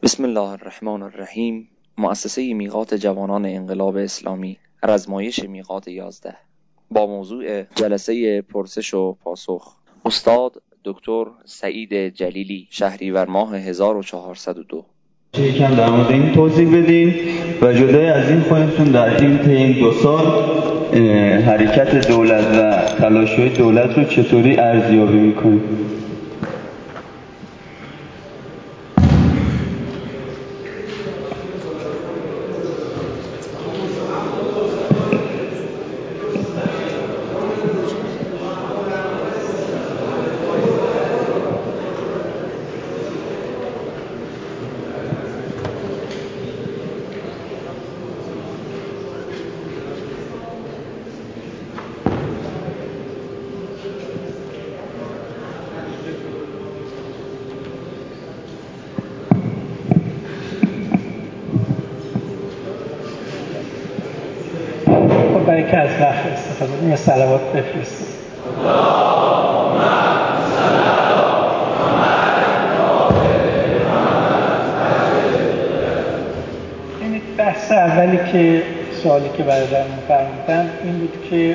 بسم الله الرحمن الرحیم. مؤسسه میقات جوانان انقلاب اسلامی، رزمایش میقات 11 با موضوع جلسه پرسش و پاسخ. استاد دکتر سعید جلیلی، شهریور ماه 1402. یکم در مورد این توضیح بدین و جدای از این خودتون در این 2 سال حرکت دولت و تلاش‌های دولت رو چطوری ارزیابی میکنید؟ برای که از وقت استفاده کنیم صلوات بفرستیم. این بحث اولی که سوالی که برادرم فرمودن این بود که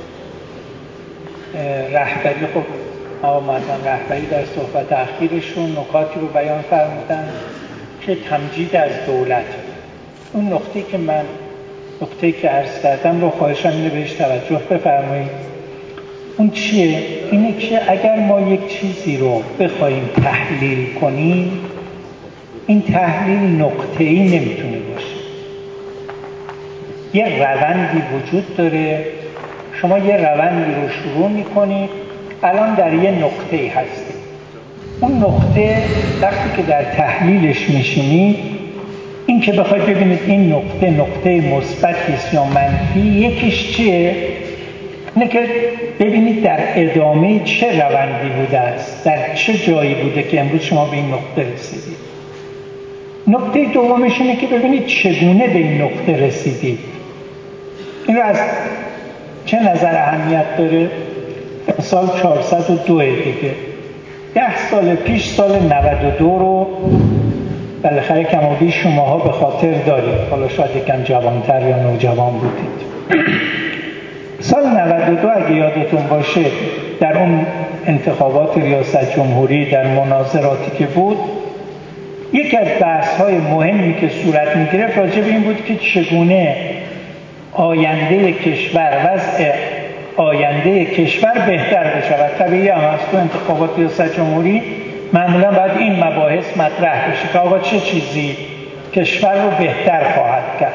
رهبری، خب آمدن رهبری در صحبت اخیرشون نکاتی رو بیان فرمودن که تمجید از دولت. اون نکته که عرض کردم رو خواهشم اینه بهش توجه بفرمایید. اون چیه؟ اینه که اگر ما یک چیزی رو بخوایم تحلیل کنیم، این تحلیل نقطه‌ای نمیتونه باشه. یه روندی وجود داره، شما یه روندی رو شروع میکنید، الان در یه نقطه‌ای هستید. اون نقطه وقتی که در تحلیلش میشینید، این که بخواید ببینید این نقطه مثبتی است یا منفی، یکیش چیه؟ اینه که ببینید در ادامه چه روندی بوده است، در چه جایی بوده که امروز شما به این نقطه رسیدید. نقطه دومش اینه که ببینید چگونه به این نقطه رسیدید. این رو از چه نظر اهمیت داره؟ سال 402 دیگه 10 سال پیش، سال 92 رو بالاخره کم و بیش شماها به خاطر دارید، حالا شاید یکم جوانتر یا نوجوان بودید. سال 92 اگه یادتون باشه، در اون انتخابات ریاست جمهوری، در مناظراتی که بود، یکی از بحث‌های مهمی که صورت می‌گرفت راجع به این بود که چگونه آینده کشور، وضع آینده کشور بهتر بشود. طبیعی هم از تو انتخابات ریاست جمهوری معمولا باید این مباحث مطرح بشه که آقا چه چیزی کشور رو بهتر خواهد کرد.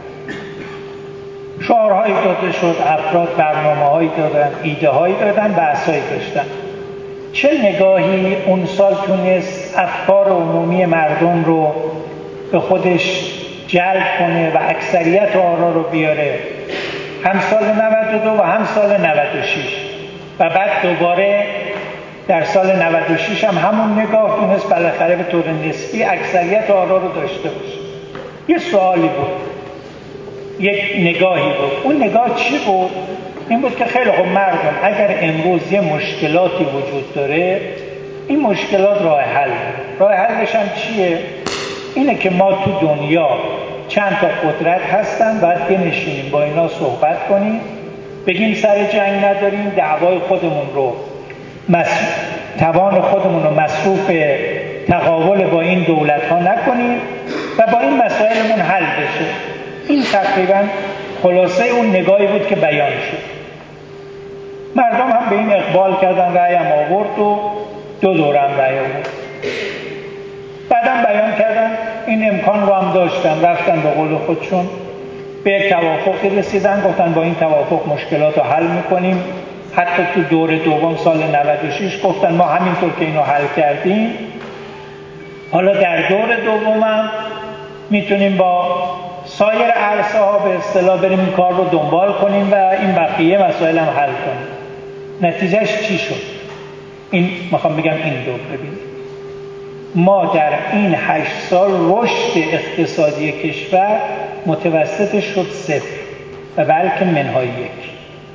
شعارهایی داده شد، افراد برنامه‌هایی دادن، ایده‌هایی دادن، بحث‌هایی داشتن. چه نگاهی اون سال تونست افکار عمومی مردم رو به خودش جلب کنه و اکثریت آرا رو بیاره، هم سال 92 و هم سال 96 و بعد دوباره در سال 96 هم همون نگاه تونست بالاخره به طور نسبی اکثریت آرا رو داشته باشه. یه سوالی بود، یک نگاهی بود. اون نگاه چی بود؟ این بود که خیلی خوب مردم، اگر امروز یه مشکلاتی وجود داره، این مشکلات راه حلش هم چیه؟ اینه که ما تو دنیا چند تا قدرت هستن، باید بنشینیم با اینا صحبت کنیم، بگیم سر جنگ نداریم، دعوای خودمون رو توان خودمون رو مصروف تقابل با این دولت ها نکنیم و با این مسائلمون حل بشه. این تقریبا خلاصه اون نگاهی بود که بیان شد. مردم هم به این اقبال کردن، رأی هم آورد و 2 دوره هم رأی آورد. بعدم بیان کردن این امکان رو هم داشتن، رفتن به قول خودشون به یک توافقی رسیدن، گفتن با این توافق مشکلات رو حل میکنیم. حتی تو دور دوم سال 96 گفتن ما همینطور که اینو حل کردیم، حالا در دور دومم میتونیم با سایر عرصه ها به اصطلاح بریم این کار رو دنبال کنیم و این بقیه مسائل هم حل کنیم. نتیجهش چی شد؟ این میخوام بگم این دو ببینید، ما در این 8 سال رشد اقتصادی کشور متوسطش شد 0 و بلکه منهای 1.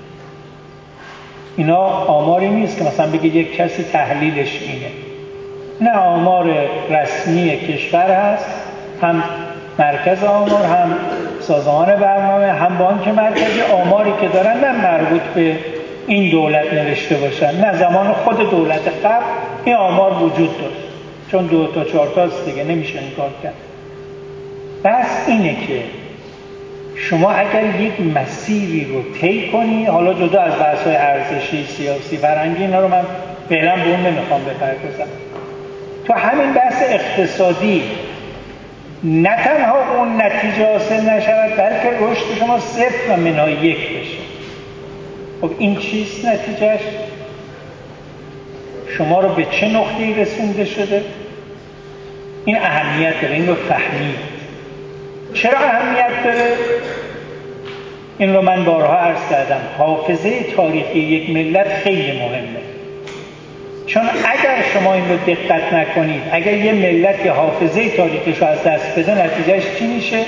اینا آماری نیست که مثلا بگه یک کسی تحلیلش اینه. نه آمار رسمی کشور هست، هم مرکز آمار، هم سازمان برنامه، هم بانک مرکزی آماری که دارن نه مربوط به این دولت نوشته باشن، نه زمان خود دولت قبل این آمار وجود داشت، چون 2 تا 4 تاست دیگه نمیشه این کار کرد. بس اینه که شما اگر یک مسیری رو طی کنی، حالا جدا از بحث‌های ارزشی، سیاسی، فرهنگی، اینا رو من فعلا به اون نمیخوام بپردازم، تو همین بحث اقتصادی نه تنها اون نتیجه حاصل نشود بلکه رشد شما 0 و منهای 1 بشه. خب این چیست نتیجهش؟ شما رو به چه نقطه‌ای رسونده شده؟ این اهمیت داره، این رو فهمید. چرا اهمیت داره؟ این رو من بارها عرض کردم، حافظه تاریخی یک ملت خیلی مهمه. چون اگر شما این رو دقت نکنید، اگر یه ملت که حافظه تاریخیش رو از دست بده، نتیجهش چی میشه؟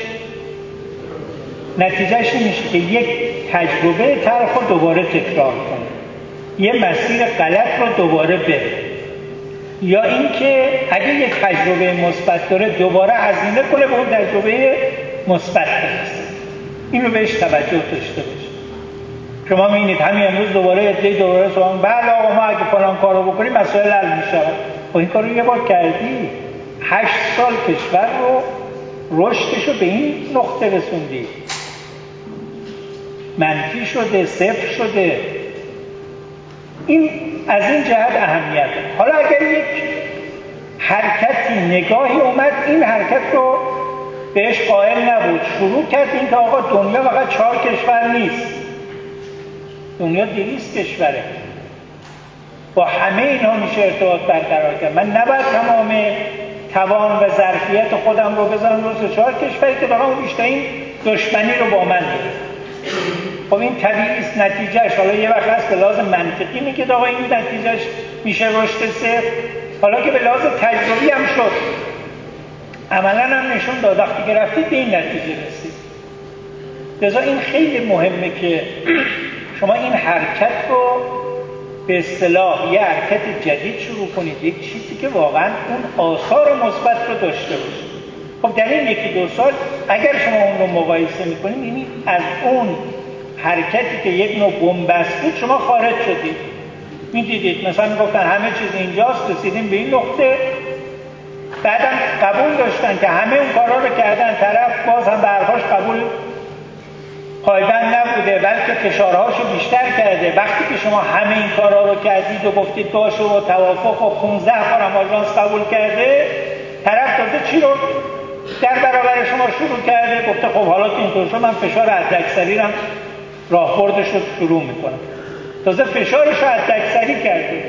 نتیجهش این میشه که یک تجربه تلخ رو دوباره تکرار کنه، یه مسیر غلط رو دوباره بره، یا اینکه اگه یک تجربه مثبت داره دوباره هزینه کنه به اون تجربه مثبت برسه. اینو بهش توجه داشته باشه. شما می‌بینید همین امروز دوباره سوال بله آقا ما اگه فلان کارو بکنیم مسائل حل میشه. خب این کارو یه بار کردی، 8 سال کشور رو رشدش رو به این نقطه رسوندی، منفی شده، 0 شده. این از این جهت اهمیت داره. حالا اگر یک حرکتی نگاهی اومد این حرکت رو بهش قائل نبود، شروع کرد این که آقا دنیا فقط 4 کشور نیست، دنیا 200 کشوره، با همه اینا میشه ارتباط برقرار کرد. من نباید تمام توان و ظرفیت خودم رو بذارم رو 4 کشوری که دارم اون بیشترین دشمنی رو با من داره. خب این طبیعی است نتیجهش. حالا یه وقت هست به لحاظ منطقی میگه آقا این نتیجهش میشه رشد 0، حالا که به لحاظ تجربی هم شد، عملا هم نشون داد وقتی که رفتید به این نتیجه رسید. لذا این خیلی مهمه که شما این حرکت رو به اصطلاح یه حرکت جدید شروع کنید، یک چیزی که واقعا اون آثار مثبت رو داشته باشه. خب در این 1-2 سال اگر شما اون رو مقایسه میکنید میبینید از اون حرکتی که یک نوع بن‌بست بود شما خارج شدید. میدیدید مثلا میگفتن همه چیز اینجاست، رسیدیم به این نقطه، بعدم قبول داشتن که همه اون کارا رو کردن، طرف باز هم به حرفاش قبول پایبند نبوده بلکه فشارهاشو بیشتر کرده. وقتی که شما همه این کارا رو کردید و گفتید باشه و توافق و 15 بارم آژانس قبول کرده، طرف تازه چی رو در برابر شما شروع کرده؟ گفته خب حالا که اینطور شد من فشار حداکثری رو راهبردش رو شروع میکنم. تازه فشارش رو حداکثری کرده.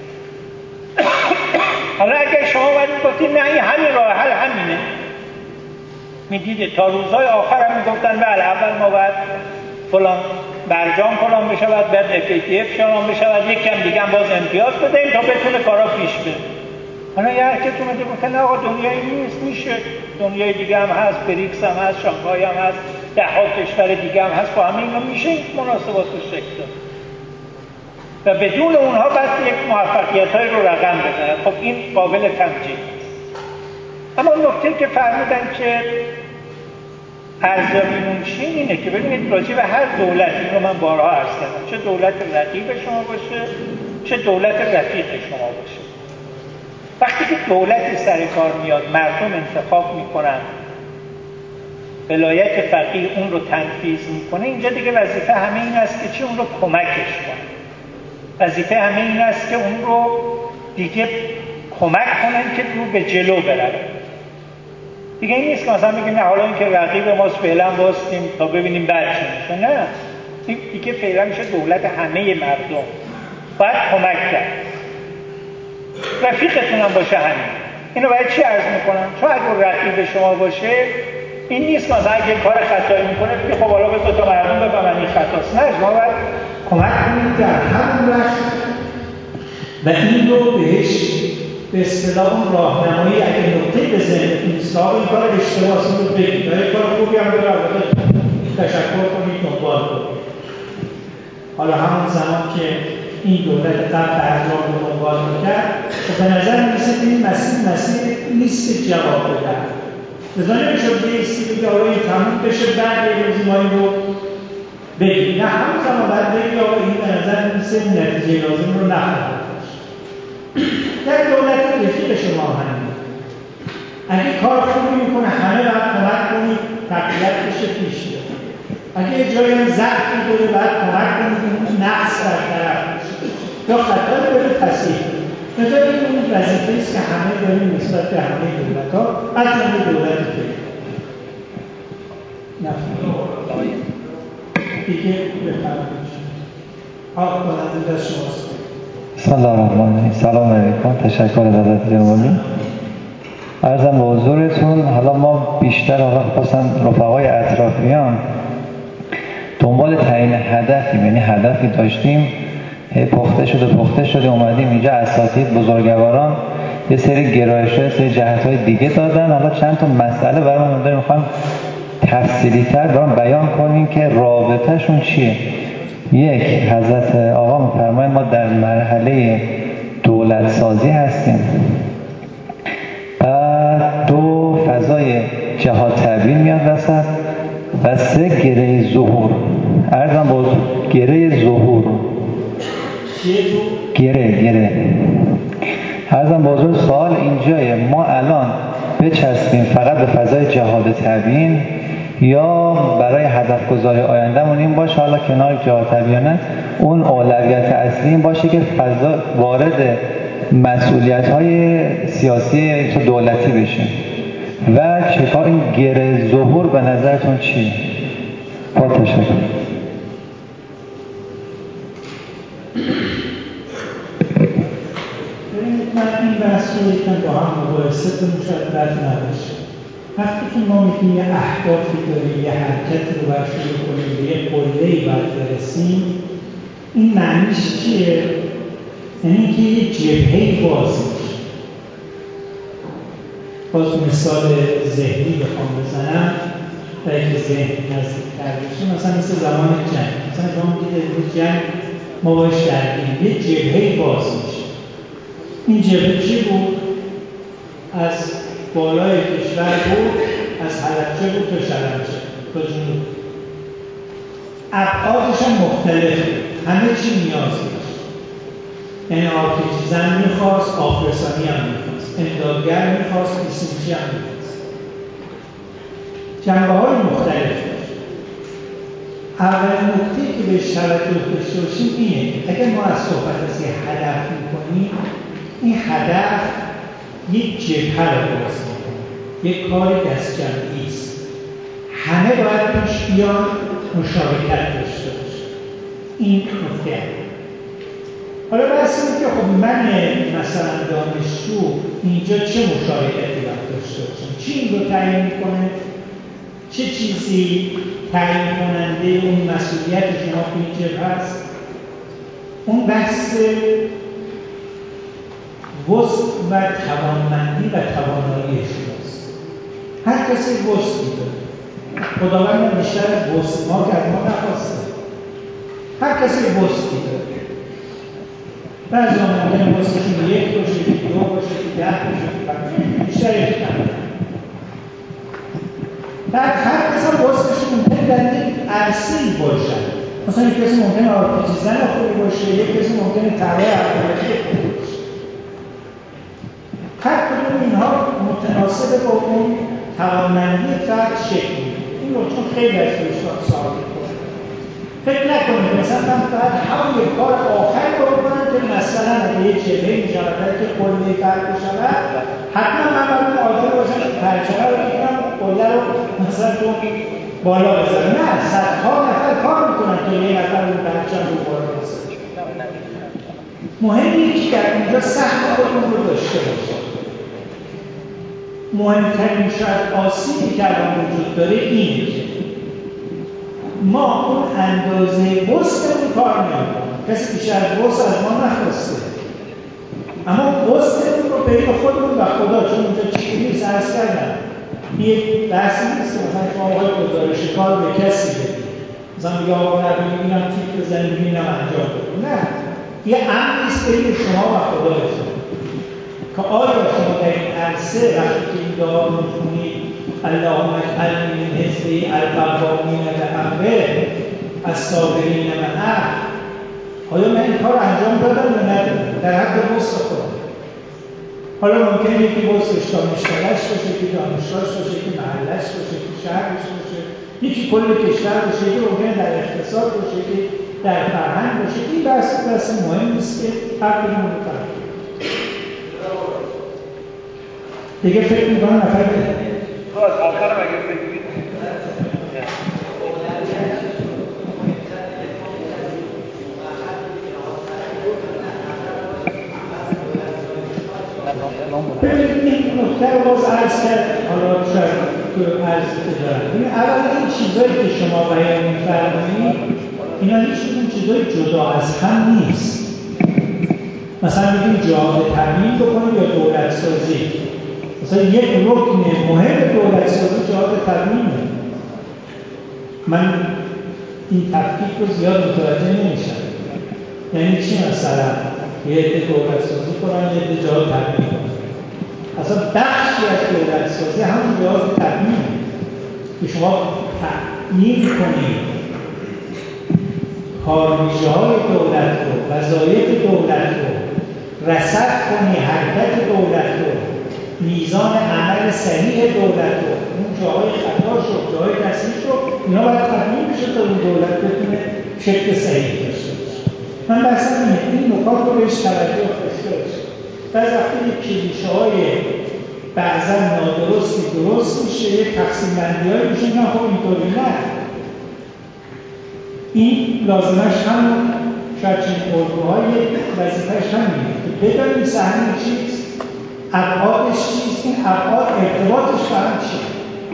حالا اگر شما باید میگفتید نه این همین راه حل همینه، میدیده تا روزهای آخر هم میگفتن بله اول ما باید فلان برجام فلان بشود، بعد FATF فلان بشود، یک کم دیگه هم باز امتیاز بدهیم تا بتونه کارا پیش بره. حالا یه حرکت اومده گفته نه آقا دنیایی نیست، میشه دنیای دیگه هم هست، بریکس هم هست، شانگهای هم هست، 10 کشور دیگه هم هست، با همه اینا میشه این مناسبات رو شکل داد و بدون اونها بعد یک موفقیت‌های رو رقم بزنن. خب این قابل تمجید است. اما نکته که فرمودن که ارزیابیمون چیه اینه که ببینید راجع به هر دولت، این رو من بارها عرض کردم، چه دولت رقیب شما باشه چه دولت رفیق شما باشه، وقتی که دولتی سر کار میاد مردم انتخاب میکنن، ولایت فقیه اون رو تنفیذ میکنه، اینجا دیگه وظیفه همه این است که چی اون رو کمکش کنه، وظیفه همه این است که اون رو دیگه کمک کنن که رو به جلو برن. دیگه این نیست که مثلا بگیم نه حالا این که رقیب ماست فعلا واسطیم تا ببینیم بعد چی میشه. نه، این دیگه فعلا میشه دولت همه مردم، باید کمک کرد. رفیقتون هم باشه همین. اینو باید چی عرض میکنم؟ چون اگر رقیب شما باشه این نیست مثلا اگه کار خطایی میکنه بگه خب حالا بذار تا مردم بفهمن این خطاست. نه، شما باید کمک کنید در همون وقت و این رو بهش به اصطلاح راهنمایی اگه نقطه به ذهنتون نیست این کار اشتباهی رو بگید، ولی کار خوبی هم داره البته تشکر کنید دنبال کنید. حالا همون زمان که این دولت قبل برجام رو دنبال میکرد و به نظر میرسه که این مسیر نیست جواب بدن. لذا نمیشد بیستی بگه آقا این تموم بشه بعد یه روزی ما این رو بگیم. نه همون زمان باید بگی آقا این به نظر میرسه اون نتیجه لازم رو نخواهد داشت. در دولت رفیق شما همین اگه کار خوبی میکنه همه باید کمک کنید تقویت بشه پیش بره. اگه جایی هم ضعفی داره باید کمک کنید که اون نقص برطرف بشه یا خطایی داره تصحیح کنید. مثلا این اون وظیفه است که همه داریم نسبت به همه دولت‌ها از جمله دولت فعلی. دیگه بفرمایید. کننده دست شماست. سلام علیکم. تشکر از حضرت جنابعالی. عرضم به حضورتون، حالا ما بیشتر خصوصا رفقای اطرافیان دنبال تعیین هدفی، یعنی هدفی داشتیم پخته شده اومدیم اینجا، اساتید بزرگواران یه سری گرایش‌ها، یه سری جهت‌های دیگه دادن. حالا چند تا مسئله برامون داریم می‌خوام تفصیلی‌تر برام بیان کنیم که رابطه‌شون چیه. یک، حضرت آقا می‌فرمایند ما در مرحله دولت سازی هستیم. بعد دو، فضای جهاد تبیین میاد وسط. و سه، گره ظهور. عرضم باز گره ظهور، گره عرضم بازور. سوال اینجایه ما الان بچسبیم فقط به فضای جهاد تبیین یا برای هدف گذاری آیندهمون این باشه حالا کنار جهاد تبیین اون اولویت اصلی این باشه که فضا وارد مسئولیت‌های سیاسی دولتی بشه و چکار این گره ظهور به نظرتون چیه؟ با تشکر. من این بحث رو یکم با هم مقایسه کنیم شاید بد نباشه. وقتی که ما میگیم یه اهدافی داریم، یه حرکتی رو باید شروع کنیم، به یه قله‌ای باید برسیم، این معنیش چیه؟ یعنی که یه جبهه‌ای باز میشه. باز مثال ذهنی بخوام بزنم برای که ذهن نزدیک‌تر بشه، مثل زمان جنگ. مثلا شما میگید امروز جنگ ما باش درگیریم، یه جبهه‌ای باز میشه. این جبهه چی بود؟ از بالای کشور بود، از حلبچه بود تا شلمچه تا جنوب. ابعادش هم مختلف بود، همه چی نیاز داشت. یعنی آتش زن میخواست، آفرسانی هم میخواست، امدادگر میخواست، بیسیمچی هم میخواست. جنبه‌های مختلف داشت. اولین نکته‌ای که بهش توجه داشته باشیم اینه که اگر ما از صحبت از یه هدف میکنیم، این هدف یک جبهه رو باز میکنه، یک کار دست جمعی است. همه باید پیش بیان، مشارکت داشته باشه. این نکته. حالا بحث اینه که خب من مثلا دانشجو اینجا چه مشارکتی باید داشته باشم؟ چی این رو تعیین میکنه؟ چه چیزی تعیین کننده اون مسئولیت شما تو این جبهه هست؟ اون بحث وسع و توانمندی و توانایی شماست. هر کسی وسعی داره. خداوند بیشتر از وسع ما که از ما نخواسته. هر کسی وسعی داره. بعضی ها ممکنه وسعشون 1 باشه، 2 باشه، 10 باشه، بیشترش نداره. بعد هر کسی وسعش ممکنه در یک عرصه‌ای باشه. مثلا یک کسی ممکنه آرپیجی زن خوبی باشه، یک کسی ممکنه طراح ارکیتکت خوبی باشه. هر کدوم اینها متناسب با اون توانمندی فرد شکل می‌گیره. این رو چون خیلی از دوستان سوال می‌کنن. فکر نکنید مثلا من باید همون یک کار آخر رو بکنم که مثلا اگه یک جبهه‌ای می‌شود که قله فرد بشود، حتما من باید اون آدمی باشم که پرچمه رو بگیرم قله رو مثلا تو بالا بذارم. نه، صدها نفر کار می‌کنن که یه نفر اون پرچم رو بالا بذاره. مهم اینه که در اونجا سهم خودمون رو داشته باشیم. مهمترین شاید آسیبی که الان وجود داره اینه که ما اون اندازه وسعمون کار نمی‌کنیم. کسی بیشتر از وسع از ما نخواسته. اما وسعمون رو بین خودمون و خدا، چون اونجا چیزی نیست عرض کردم. یک بحثی نیست که مثلا شما باید گزارش کار به کسی بدید. مثلا میگه آقا نبینیم تیپ بزنیم ببینم انجام بدیم. نه. یه امری است بین شما و خدایتون که آیا شما در این عرصه وقتی که این دعا رو می‌خونید اللهم اجعلنی من حزبی القوامین بأمرک الصابرین معه، آیا من این کار انجام دادم یا ندادم در حد وسع خودم؟ حالا ممکنه یکی وسعش دانشگاهش باشه، یکی دانشگاهش باشه، یکی محلش باشه، یکی شهرش باشه، یکی کل کشور باشه، یکی ممکنه در اقتصاد باشه، یکی در فرهنگ باشه. این بحث مهم نیست که هر کدوم رو فرق دیگه فکر می‌کنم نفر بده از آخرم اگه بگید ببینید این نکته رو باز عرض کرد، حالا شاید تو عرض دارم. اولا این چیزایی که شما بیان می‌فرمایید اینا هیچ کدوم چیزای جدا از هم نیست. مثلا میگیم جهاد تامین بکنید یا دولت سازی. مثلا یک رکن مهم دولت سازی جهاد تامینه. من این تفکیک رو زیاد متوجه نمیشم. یعنی چی مثلا یه عده دولت سازی کنن، یه عده جهاد تامین کنن. اصلا بخشی از دولت سازی همون جهاد تامینه که شما تأمین کنید کارنیشه‌های دولت رو، وظایف دولت رو رصد کنی، حرکت دولت رو، میزان عمل صحیح دولت رو، اون جاهای خطاش رو، جاهای تصحیح رو، اینا باید تبیین بشه تا اون دولت بتونه شکل صحیح داشته باشه. من بحثم اینه این نکات رو بهش توجه داشته باشه. بعضی وقتی یک کلیشه‌های بعضا نادرستی درست میشه، یک تقسیم بندی‌هایی میشه، نه خب اینطوری نه. این لازمش همون شاید چنین الگوهای وظیفه‌اش همینه که بدانیم صحنه چیست، ابعادش چیست، این ابعاد ارتباطش با هم چیه.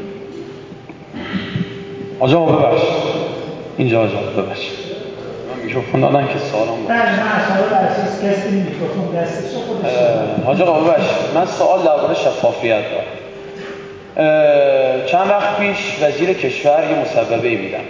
آجا ببخش اینجا آجا ببخش من میکروفون دادن که سوالم بود. نه اصلا بر اساس کسی این میکروفون دستش خودش. آجا ببخش من سوال درباره شفافیت دارم. چند وقت پیش وزیر کشور یه مصوبه‌ای میدن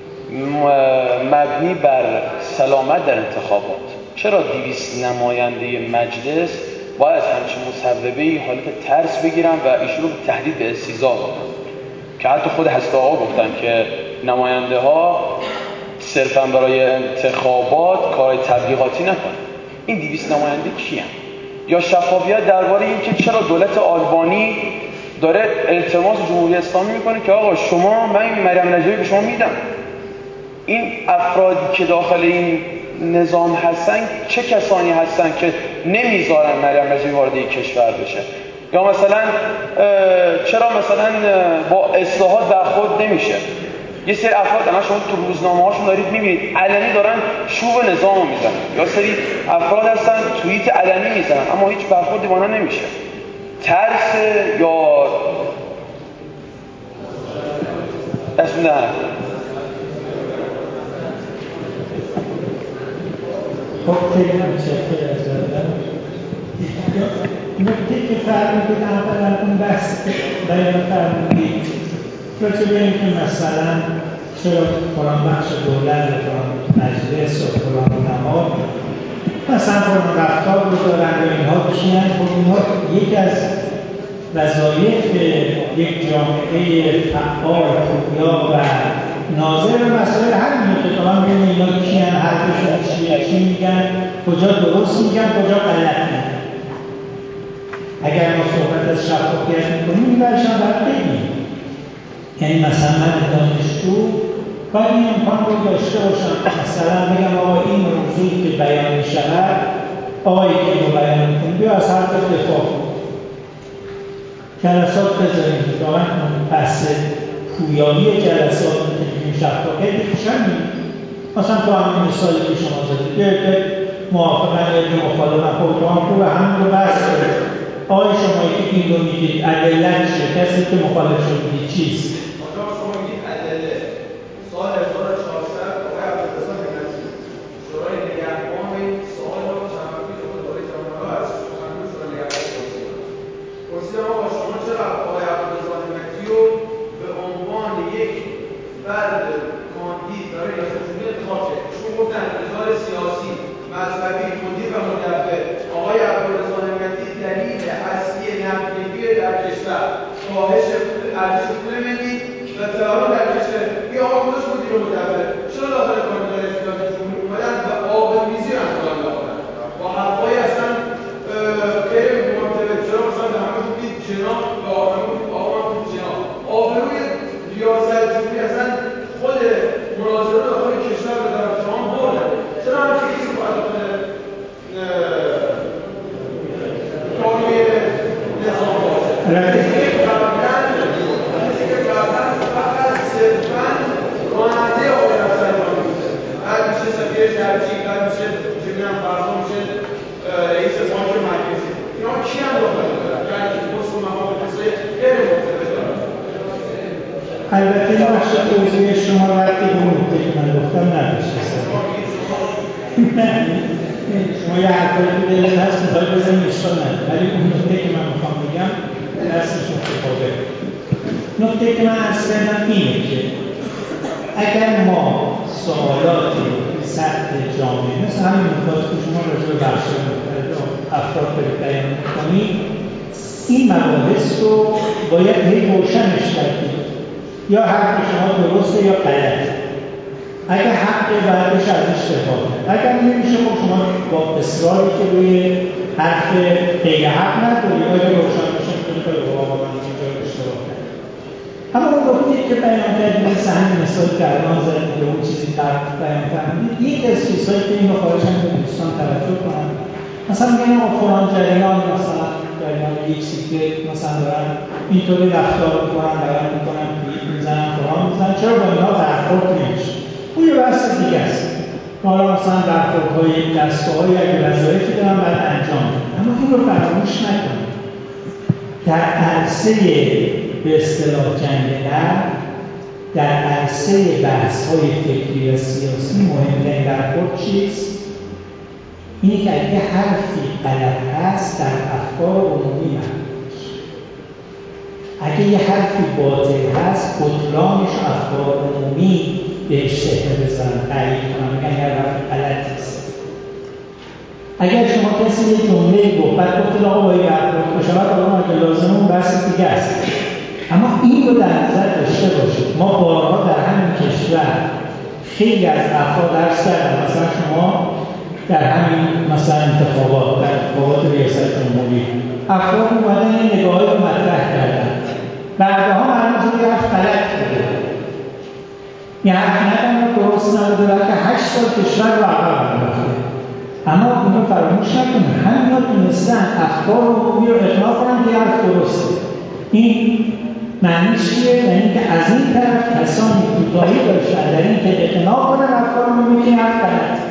مبنی بر سلامت در انتخابات. چرا 200 نماینده مجلس باید همچین مصوبه‌ای حالت ترس بگیرن و ایشون رو تهدید به استیضاح بکنن؟ که حتی خود حضرت آقا گفتن که نماینده ها صرفاً برای انتخابات کار تبلیغاتی نکنن. این 200 نماینده کیان؟ یا شفافیت درباره این که چرا دولت آلبانی داره التماس جمهوری اسلامی میکنه که آقا شما من این مریم نجیبی به شما میدم. این افرادی که داخل این نظام هستن چه کسانی هستن که نمیذارن مریم نجیبی وارد این کشور بشه؟ یا مثلا چرا مثلا با اصلاحات برخورد نمیشه؟ یه سری افراد الان شما تو روزنامه هاشون دارید میبینید علنی دارن چوب نظام رو میزنن، یا سری افراد هستن توییت علنی میزنن اما هیچ برخوردی با آنها نمیشه. ترس یا دست میدهن. خب خیلی متشکرم از جوابتون. نکته که فرمودید اولا اون بحث بیان فرمودید راجع به اینکه مثلا چرا فلان بخش دولت و فلان مجلس و فلان نهاد مثلا فلان رفتار رو دارن و اینها کیان. خب اینها یکی از وظایف یک جامعه فعال، پویا و ناظر مسائل همینه که تا من ببینید اینا کیان، حرفشون چیه، چی میگن، کجا درست میگن، کجا غلط میگن. اگر ما صحبت از شفافیت میکنیم این برش هم باید بگیم. یعنی مثلا من دانشجو باید این امکان رو داشته باشم مثلا بگم آقا این موضوعی که بیان میشود آقایی که رو بیان میکنیم بیا از حرف دفاع کن، جلسات بذاریم. واقعا اون بحث پویایی جلسات که میگیم شفافیت یکیش همین. مثلا تو همین مثالی که شما زدید که موافقن یا مخالفن خب تو هم تو به همین رو بحث کنید. آقای شمایی که این رو میگید ادلت چیه؟ کسی که مخالف شد میگید چیست؟ آقا شما میگید ادله سال 1400 آقای عبدالرضا همتی شورای نگهبان این سوال رو چند وقت پیش دوره جمهوری از سخنگوی شورای نگهبان پرسیدم آقا شما چرا آقای عبدالرضا همتی رو به عنوان یک فرد کاندید برای ریاست جمهوری انتخاب کردید؟ شما گفتن نظام سیاسی مذهبی ارزش پول ملی و تهران در کشه یه آقاش مدیر مدبر چرا داخل کانال اطلاعات جمهوری اومدن و آبروریزی انجام دادن با حرفای اصلا غیر مرتبط. چرا مثلا به همه گفتید جناب و آقا گفتید جناب آبروی ریاست جمهوری اصلا خود مناظره داخل کشور به طرف شما برده. چرا همچه کسی باید داخل کانوی نظام باشه؟ کسی که قبلا فقط صرفا راننده آقای رفسنجانی بوده، بعد میشه سفیر شهرچی، بعد میشه چه میدونم فردا میشه رئیس بانک مرکزی. اینا کی هم داخل دارن؟ یعنی که پست و مقام کسای غیر مرتبط دارن. البته این بخش توضیح شما ربطی به نکته که من گفتم نداشته. شما یه حرفایی که دلت هست میخوای بزنی اشکال نداره، ولی اون نکته که من میخوام بگم دستش متفاوته. نکته که من عرض کردم اینه که اگر ما سوالاتی سطح جامعه مثل همین نکاتی که شما راجع به بخش‌های مختلف افراد دارید بیان می‌کنید، این مباحث رو باید روشنش کردید. یا حرف شما درسته یا غلطه. اگر حقه باید بشه ازش دفاع کرد. اگر نمیشه خب شما با اصراری که روی حرف غیر حق ندارید اگر روشن بشه میتونید بگید آقا من اینجا اشتباه کردم. اما اون نکته که بیان کردید مثل همین مثال که الان زدید که اون چیزی بیان کردید، یکی از چیزهایی که اینو خواهشم به دوستان توجه کنن، مثلا میگن آقا فلان جریان مثلا جریان ایکسی که مثلا دارن اینطوری رفتار میکنن، بیان میکنن، میزنن فلان میزنن، چرا با اینا برخورد نمیشه؟ اون یه بحث دیگه است. حالا مثلا برخوردهای دستگاه‌های اگه وظایفی دارن باید انجام بدن. اما این رو فراموش نکنید. در عرصه به اصطلاح جنگ نرم، در عرصه بحث‌های فکری و سیاسی مهمترین برخورد چیست؟ اینه که اگه حرفی غلط هست در افکار عمومی محدود شه. اگه یه حرفی باطل هست بطلانش افکار عمومی بهش سهمه بزنن، تایید کنن، بگن هر حرف غلطی است. اگر شما کسی یه جمله‌ای گفت بعد گفتید آقا باید برخورد بشه، بعد آقا که لازمه اون بحث دیگه است. اما این رو در نظر داشته باشید. ما بارها در همین کشور خیلی از افراد درس کردن، مثلا شما در همین مثلا انتخابات، در انتخابات ریاست جمهوری افراد اومدن این نگاهی رو مطرح کردن، بعدها معلوم شد یه حرف غلط بوده، یه حرف نه درست نبوده، بلکه 8 سال کشور رو عقب انداخته. اما اینو فراموش نکنید، همین ها تونستن افکار عمومی رو اقناع کنن که یه حرف درسته. این معنیش چیه؟ یعنی که از این طرف کسانی کوتاهی داشتن در این که اقناع کنن افکار عمومی که حرف غلطه.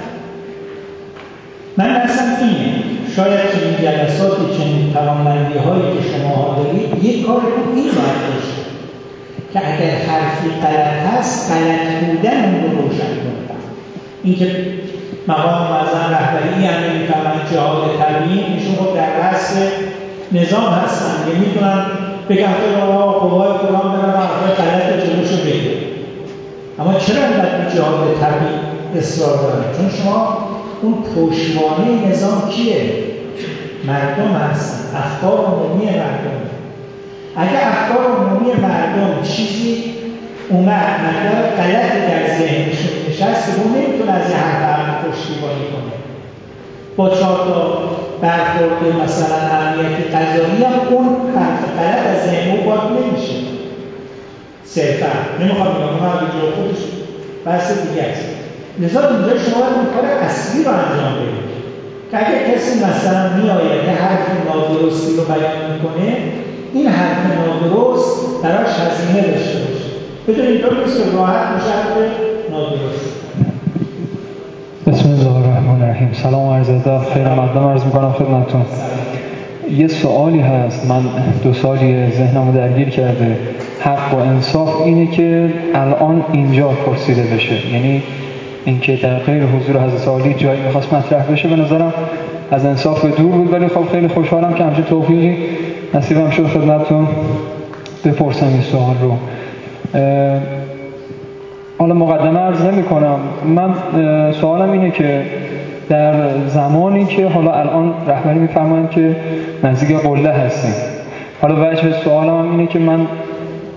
من بحثم اینه، شاید چنین جلساتی، چنین توانمندی‌هایی که شما دارید، یک کار خوب این باید باشه که اگر حرفی غلط هست، غلط بودن اون رو روشن کنید. این که مقام معظم رهبری هم نمی‌فهمن جهاد طبیعی، ایشون خب در رأس نظام هستن، که میتونن بگن که آقا قوای قرآن برن حرفای غلط جلوشو بگیرن. اما چرا اینقدر به جهاد طبیعی اصرار دارن؟ چون شما اون پشتوانه نظام کیه؟ مردم هستن، افکار عمومی مردم. اگه افکار عمومی مردم چیزی اومد مقدار غلطی در ذهنشون نشست که اون نمیتونه از یه حرف پشتیبانی کنه. با 4 تا برخورد مثلا امنیتی قضایی هم اون حرف غلط از ذهن او پاک نمیشه. صرفا نمیخوام بگم اون هم به خودش بحث دیگه است. لذا اینجا شما باید کار اصلی رو انجام بدید که اگر کسی مثلا میآید یه حرف نادرستی رو بیان میکنه، این حرف نادرست براش هزینه داشته باشه. بدون اینطور نیست که راحت میشه حرف نادرست. بسم الله الرحمن الرحیم. سلام و عرض ادب، خیر مقدم عرض میکنم خدمتتون. یه سوالی هست، من 2 سالی ذهنمو درگیر کرده. حق و انصاف اینه که الان اینجا پرسیده بشه، یعنی اینکه در غیر حضور حضرت عالی جایی میخواست مطرح بشه به نظرم از انصاف دور بود، ولی خب خیلی خوشحالم که همچین توفیقی نصیبم شد خدمتتون بپرسم این سوال رو. حالا مقدمه عرض نمی کنم. من سوالم اینه که در زمانی که حالا الان رهبری میفرمایند که نزدیک قله هستیم، حالا وجه سوالم هم اینه که من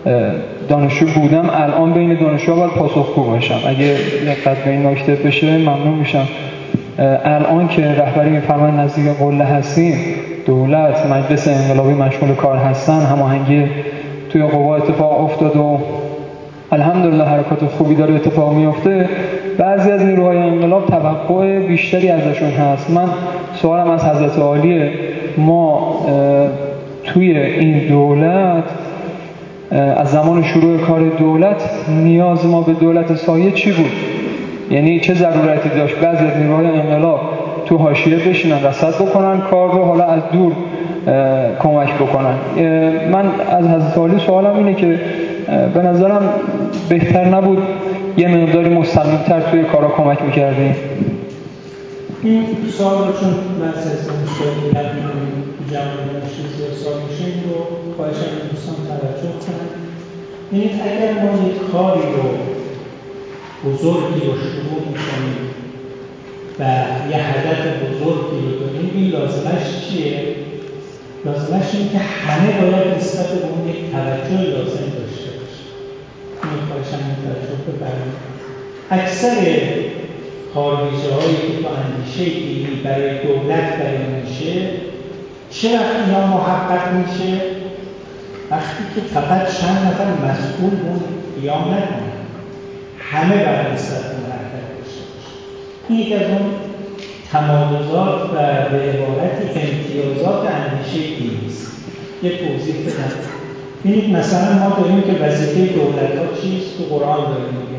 دانشجو بودم، الان بین دانشجوها باید پاسخگو باشم. اگه دقت به این نکته بشه ممنون میشم. الان که رهبری میفرمایند نزدیک قله هستیم، دولت، مجلس انقلابی مشغول کار هستن، هماهنگی توی قوا اتفاق افتاد و الحمدلله حرکات خوبی داره اتفاق میفته. بعضی از نیروهای انقلاب توقع بیشتری ازشون هست. من سوالم از حضرت عالیه، ما توی این دولت از زمان شروع کار دولت نیاز ما به دولت سایه چی بود؟ یعنی چه ضرورتی داشت بعضی از نیروهای انقلاب تو حاشیه بشینن، رصد بکنن کار رو، حالا از دور کمک بکنن؟ من از حضرت عالی سوالم اینه که به نظرم بهتر نبود یه مقداری مستقیم‌تر توی کارا کمک می‌کردیم؟ این سوال رو چون بحث از مشکلی نمی‌کنیم جمع نشید یا سوال میشه، این رو خواهشم دوستان توجه کنن. این اگر ما یک کاری رو بزرگی رو شروع می‌کنیم و یه هدف بزرگی رو داریم، این لازمش چیه؟ لازمش اینه که همه باید نسبت به اون یک توجه لازم داشته باشه. این خواهشم این توجه بفرمایید. اکثر کارویژه‌هایی که تو اندیشه دینی برای دولت بیان میشه، چه وقت اینا محقق میشه؟ وقتی که فقط چند نفر مسئول اون قیام نکنن، همه باید نسبت به اون حرکت داشته باشه. این یک از اون تمایزات و به عبارتی امتیازات اندیشه دینی است. یه توضیح بدم. ببینید مثلا ما داریم که وظیفه دولت‌ها چیست؟ تو قرآن داریم میگه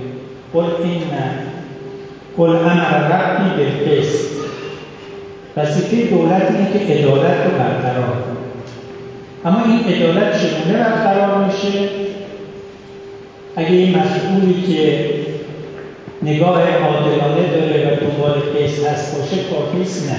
قل امر ربی بالقسط. وظیفه دولت اینه که عدالت رو برقرار کنه. اما این عدالت چگونه برقرار میشه؟ اگه این مسئولی که نگاه عادلانه داره و دنبال قسط هست باشه کافیست؟ نه.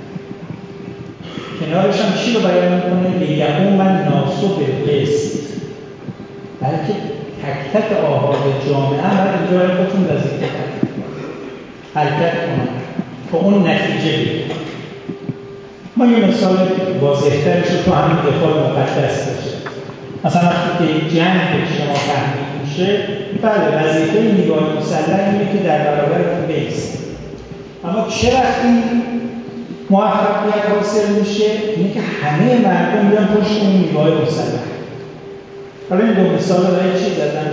کنارش هم چی رو بیان میکنه؟ لیقوم الناس بالقسط. بلکه تک تک آحاد جامعه هم باید اینجا باید خودتون وظیفه حرکت کنن تا اون نتیجه بگیرن. ما یه مثال واضح‌ترش رو تو همین دفاع مقدس باشه. مثلا وقتی که جنگ به شما تحمیل میشه، بله وظیفه نیروهای مسلح اینه که در برابر اون بایسته. اما چه وقتی موفقیت حاصل میشه؟ اینه که همه مردم بیان پشت اون نیروهای مسلح. حالا این دو مثال رو برای چی زدم؟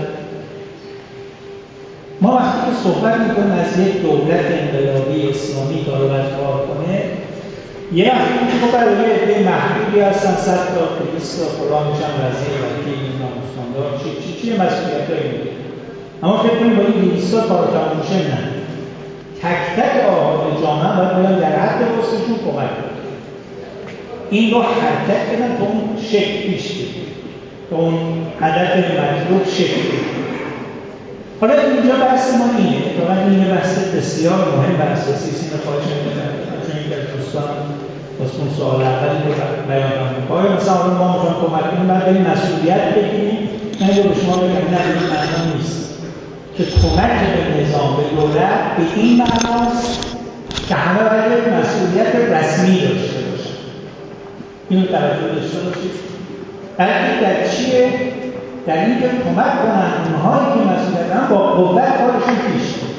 ما وقتی که صحبت میکنیم از یک دولت انقلابی اسلامی دارد کار کنه، یه وقتی که خب برای عده محدودی هستن، 100 تا 200 تا فلان میشن وزیر وکیل نامستاندار چی مسئولیتایی میگه. اما فکر کنیم با این 200 تا کار تموم میشه؟ نه. تک تک آحاد جامعه باید بیان در حد وسطشون کمک کنن. این رو حرکت بدن تا اون شکل پیش بگیره، تا اون هدف مطلوب شکل بگیره. حالا اینجا بحث ما اینه، اتفاقا این بحث بسیار مهم و اساسی است. اینو خواهش می‌کنم چون این از دوستان واسه سوال اولی رو بیان کنم. مثلا ما می‌خوایم کمک کنیم، بعد بریم مسئولیت بگیریم. من رو به شما بگم نه، این معنا نیست که کمک به نظام، به دولت به این معناست که همه باید مسئولیت رسمی داشته باشه. اینو توجه داشته باشید. بلکه در چیه؟ در این که کمک کنن اونهایی که مسئولیت دارن با قوت کارشون پیش کنن.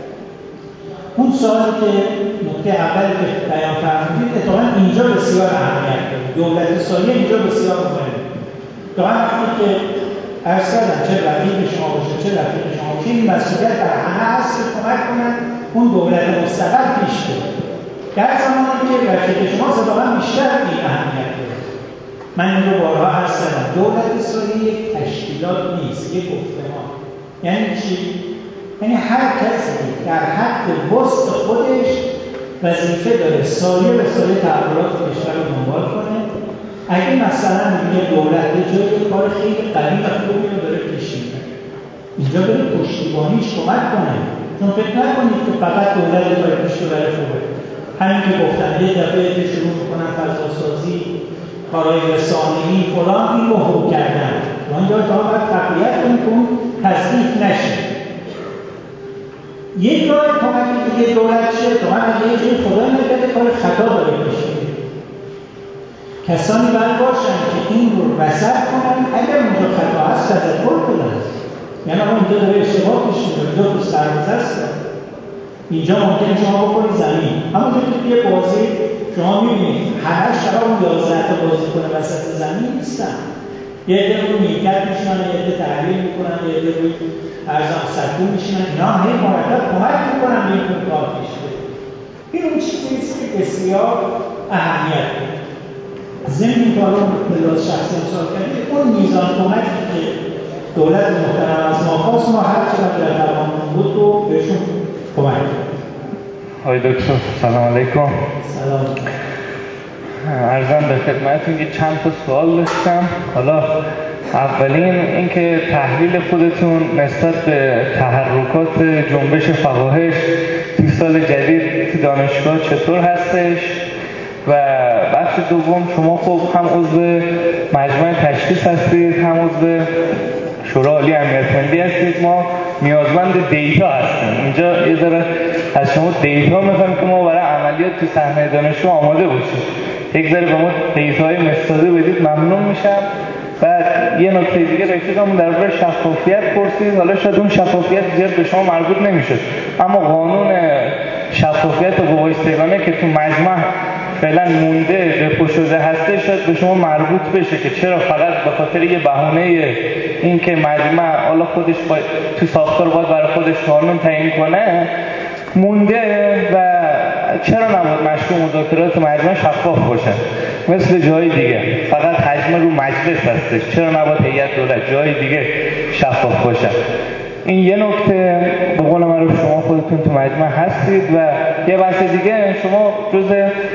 اون سوالی که نکته اولی که بیان فرمودید اتفاقا اینجا بسیار اهمیت داره. دولت سایه اینجا بسیار مهمه. اتفاقا وقتی که عرض کردم چه رفیق شما باشه چه رفیق شما باشه، این مسئولیت بر همه هست که کمک کنن اون دولت مستقل پیش بره. در زمانی که رفیق شما اتفاقا بیشتر این اهمیت داره. من این رو بارها عرض کردم، دولت اسرائیل یک تشکیلات نیست، یک گفتمان. یعنی چی؟ یعنی هر کسی در حد وسط خودش وظیفه داره سایه به سایه تحولات کشور رو دنبال کنه. اگه مثلا میگه دولت جای کار خیلی قوی و خوبی رو داره پیش میبره، اینجا بره پشتیبانیش کمک کنه. چون فکر نکنید که فقط دولت باید پیش بره خوبه. همین که گفتن یه دفعه شروع میکنن فضاسازی، کارهای رسانه‌ای فلان، این رو خوب کردن. اونجا تا باید تقویت کنیم تصدیق نشه. یک راه کمکی دیگه دولت چیه؟ تا من اگه یه جایی خدا نکرده کار خطا داره پیش میره کسانی باید باشن که این رو رصد کنن، اگر اونجا خطا هست تذکر بدن، یعنی اونجا داره اشتباه پیش میره، دو تا سرباز هست، اینجا ممکنه شما بکنید زمین. همونجا که توی بازی شما میبینید همه شبا اون 11 تا بازیکن وسط زمین نیستن، یه عده رو نیمکت میشینن، یه عده تحلیل میکنن، یه عده روی ارزان سکو میشینن، اینا هی مرتب کمک میکنن به این کار پیش بره. این اون چیزیست که بسیار اهمیت داره. ضمن که حالا بلاز شخصی امسال کردید، اون میزان کمکی که دولت محترم از ما خواست، ما هر چقدر در توانمون بود رو بهشون کمک کنیم. آقای دکتر سلام علیکم. سلام. عرضم به خدمتتون که چند تا سوال داشتم. حالا اولین اینکه تحلیل خودتون نسبت به تحرکات جنبش فواحش تو سال جدید تو دانشگاه چطور هستش؟ و بخش دوم، شما خب هم عضو مجمع تشخیص هستید، هم عضو شورای عالی امنیت ملی هستید. ما نیازمند دیتا هستیم. اینجا یه ذره از شما دیتا میخوایم که ما برای عملیات تو صحنه دانشجو آماده باشیم. یک ذره به ما دیتاهای مستعده بدید ممنون میشم. بعد یه نکته دیگه رفیقمون درباره شفافیت پرسید. حالا شاید اون شفافیت زیاد به شما مربوط نمیشد، اما قانون شفافیت قوای سگانه که تو مجمع فعلا مونده دپو شده هسته شاید به شما مربوط بشه که چرا فقط به خاطر یه بهونه این که مجمع حالا خودش تو ساختار باید برای خودش قانون تعیین کنه مونده و چرا نباید مشروع مذاکرات مجمع شفاف باشه مثل جای دیگه؟ فقط حجم رو مجلس هستش، چرا نباید هیئت دولت جای دیگه شفاف باشه؟ این یه نکته. به قول معروف شما خودتون تو مجمع هستید. و یه بحث دیگه، شما جز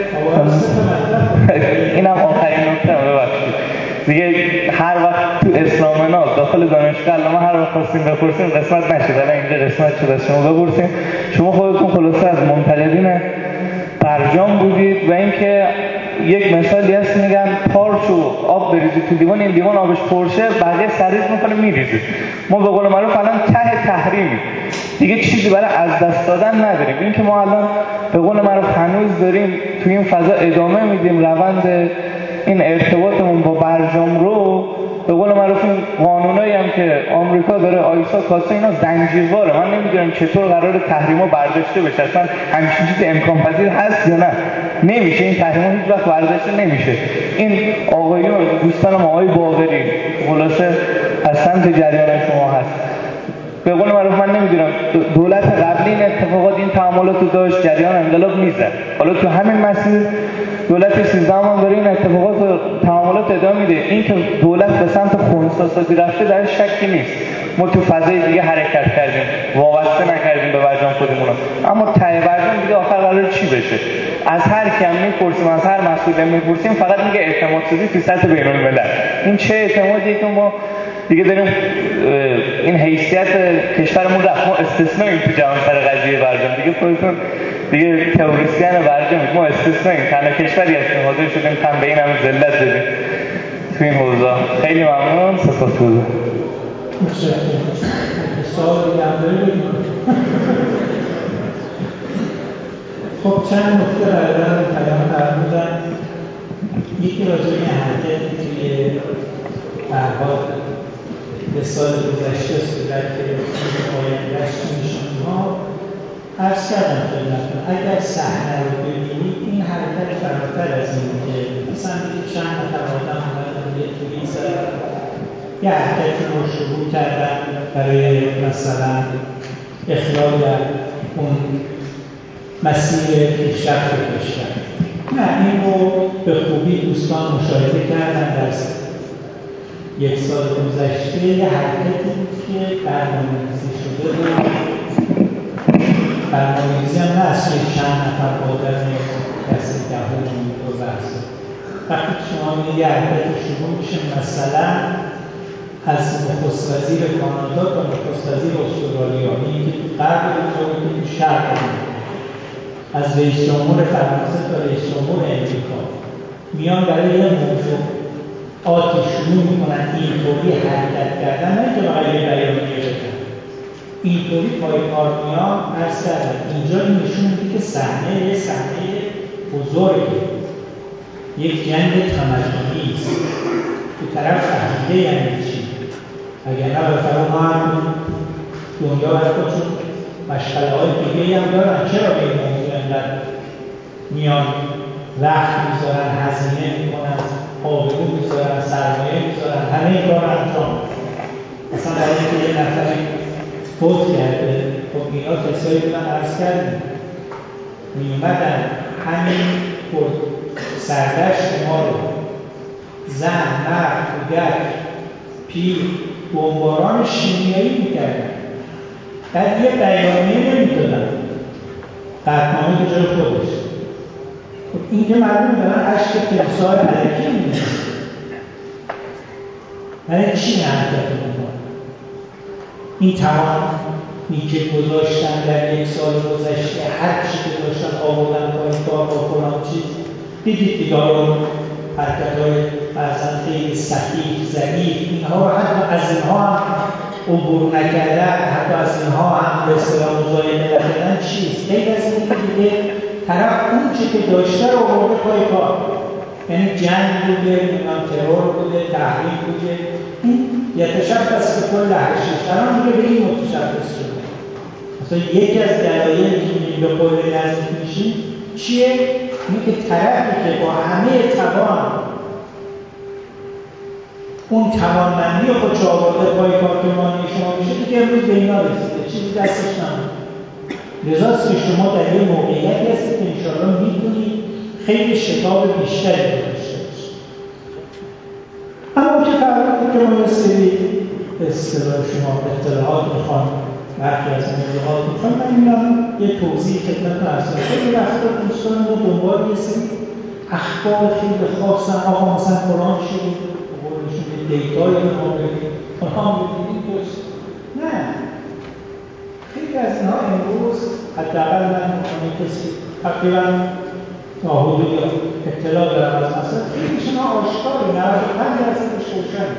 اینم آخرین نکته ببخشید دیگه، هر وقت تو اسلامنا داخل دانشگاه ما هر وقت خواستیم بپرسیم قسمت نشد، الان اینجا قسمت شد از شما بپرسیم. شما خودتون خلاصه از منتقدین برجام بودید و اینکه یک مثالی هست میگن پارچو آب بریزی تو لیوان، این لیوان آبش پرشه بقیه سریز میکنه میریزه. ما به قول معروف الان ته تحریمی دیگه، چیزی برای از دست دادن نداریم. این که ما الان به قول معروف هنوز داریم تو این فضا ادامه میدیم روند این ارتباطمون با برجام رو. به قول معروف این قانونایی هم که آمریکا داره، آیسا، کاسا، اینا زنجیرواره. من نمیدونم چطور قرار تحریما برداشته بشه، اصلا همچین چیزی امکان پذیر هست یا نه؟ نمیشه، این تحریما هیچ وقت برداشته نمیشه. این آقایون دوستانم آقای باقری خلاصه از سمت جریان شما هست. به قول معروف من نمیدونم دولت قبلی این اتفاقات این تعاملات رو داشت، جریان انقلاب میزد، حالا تو همین مسیر دولت 13 هم داره این اتفاقات و تعاملات ادامه میده. این که دولت به سمت خنثی‌سازی رفته در شکی نیست. ما تو فضای دیگه حرکت کردیم، وابسته نکردیم به برجام خودمون، اما ته برجام دیگه آخر قرار چی بشه؟ از هر کی هم میپرسیم، از هر مسئول میپرسیم، فقط میگه اعتماد سازی تو سطح بین‌الملل. این چه اعتمادیه که ما دیگه داریم این حیثیت کشورمون رفت، ما استثنائیم تو جهان سر قضیه برجام. دیگه خودتون دیگه تئوریسین برجامید، ما استثنائیم، تنها کشوری هستیم حاضر شدیم تن به این همه ذلت بدیم تو این حوزه. خیلی ممنون، سپاسگزارم. سوال دیگه هم دارید؟ خب چند نکته برادران کلام فرمودن. یکی راجع به حرکتی توی احوال به سال گذشته صورت گرفت که آیندهش چی میشه. ما عرض کردم خدمتتون اگر صحنه رو ببینید این حرکت فراتر از این که مثلا دیگه چند نفر آدم اومدن یه توییت زدن یه حرکتی رو شروع کردن برای مثلا اخلال در اون مسیر پیشرفت کشور. نه، این رو به خوبی دوستان مشاهده کردن. در یک سال گذشته یه حرکتی بود که برنامه‌ریزی شده بود. برنامه‌ریزی هم نه از چند نفر آدم دست دهل امیدوار بحث. وقتی شما می‌بینید یه حرکتی شروع میشه مثلا از نخست وزیر کانادا تا نخست وزیر استرالیا، این که تو غرب دنیا و تو شرق دنیا، از رئیس جمهور فرانسه تا رئیس جمهور امریکا میان برای یه موضوع آتی شروع میکنن اینطوری حرکت کردن، نه که فقط یه بیانیه بدن، اینطوری پای کار میان. عرض کردن اینجا این نشون میده که صحنه یه صحنه بزرگه یک جنگ تمدنی است که طرف فهمیده یعنی چی. اگر نه بفرما ما هم دنیا برای خودشون مشغله های دیگه هم دارن، چرا به این موضوع انقدر میان وقت میذارن، هزینه میکنن، آبرو میذارن، سرمایه میذارن، همه این کار انجام. مثلا برای اینکه یه نفری فوت کرده، خب اینا کسایی بودن عرض کردیم میومدن همین سردشت ما رو زن، مرد، کودک، پیر، بمباران شیمیایی میکردن. بعد یه بیانیه نمیدادن، قطعنامه به جای خودش. خب این که مردم دارن عشق تمثال علکی میدن، برای چی حرکت میکنن؟ این توانی که گذاشتن در یک سال گذشته، هر چی که داشتن آوردن پای کار با فلان چیز، دیدید دیگه رو حرکت‌های مثلا خیلی سخیف، ضعیف، اینها رو حتی از اینها هم عبور نکردن، حتی از اینها هم به اصطلاح مزایده نکردن. چیز خیلی از این دیگه طرف اون چی که داشته رو آورده پای کار، یعنی جنگ بوده، ترور بوده، تحریم بوده. این یتشخص به کل هشتش الان دیگه به این متشخص شده. مثلا یکی از دلایلی که به قول نزدیک میشیم چیه؟ اینه که طرفی که با همه توان اون توانمندی و خودش آورده پای کارتمانی شما میشه، دیگه امروز به اینا رسیده، چیزی دستش نمونه. لذاست که شما در یه موقعیتی هستید که انشاءالله میتونید خیلی شتاب بیشتری داشته باشید. اما اون که فرمودید که ما یه سری به اصطلاح شما اطلاعات میخوان، برخی از موضوعات میخوان، من اینم یه توضیح خدمتتون عرض کنم. خیلی وقتا دوستان ما دنبال یه سری اخبار خیلی خاصن، آقا مثلا فلان شد، قولشون که دیتایی به ما بدید، فلان بدید، این دوست. نه، خیلی از اینها امروز حداقل من می‌خوام کسی تقریبا تا حدود اطلاع دارم از مثلا خیلیشون آشکاری، 95% روشنه.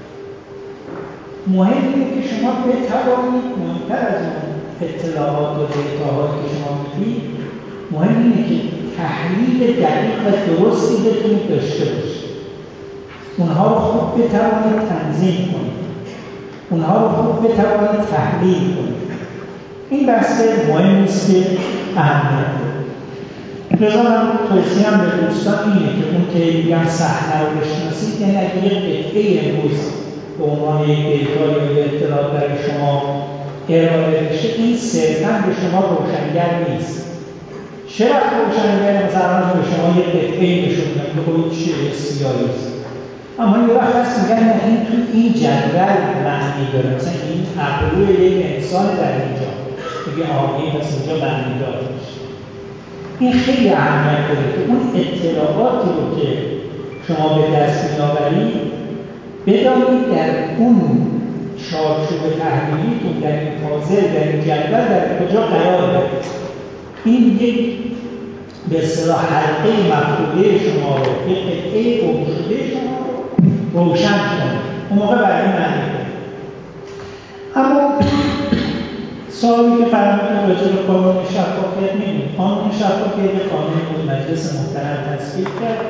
مهم اینه که شما بتوانید مهمتر از اون اطلاعات و دیتاهایی که شما میدید، مهم اینه که تحلیل دقیق و درستی بتونید داشته باشید. اونها رو خوب بتوانید تنظیم کنید، اونها رو خوب بتوانید تحلیل کنید. این بحث مهم نیست که اهمیت داره. لذا من توصیه‌ام به دوستان اینه که اون که میگم صحنه رو بشناسید، یعنی اگه یک قطعه امروز به عنوان یک دیتا یا اطلاعات برای شما ارائه بشه، این صرفاً به شما روشنگر نیست. چرا روشنگر؟ مثلا به شما یک قطعه نشون میده که خب چیه سیاهی است، اما یه وقت هست میگن نه این تو این جدول معنی داره، مثلا این ابروی یک انسان در اینجا میگه این پس اینجا معنی داره میشه. این خیلی اهمیت داره که اون اطلاعاتی رو که شما به دست می‌آورید بدانید در اون چارچوب تحلیلیتون، در این پازل، در این جدول در کجا قرار دارید. این یک به اصطلاح حلقه مفقوده شما رو، یک قطعه گمشده شما رو روشن کنید. اون موقع برای معنی کنید. اما سوالی که فرمودید راجع به قانون شفافیت می‌بینید. قانون شفافیت قانونی بود مجلس محترم تصویب کرد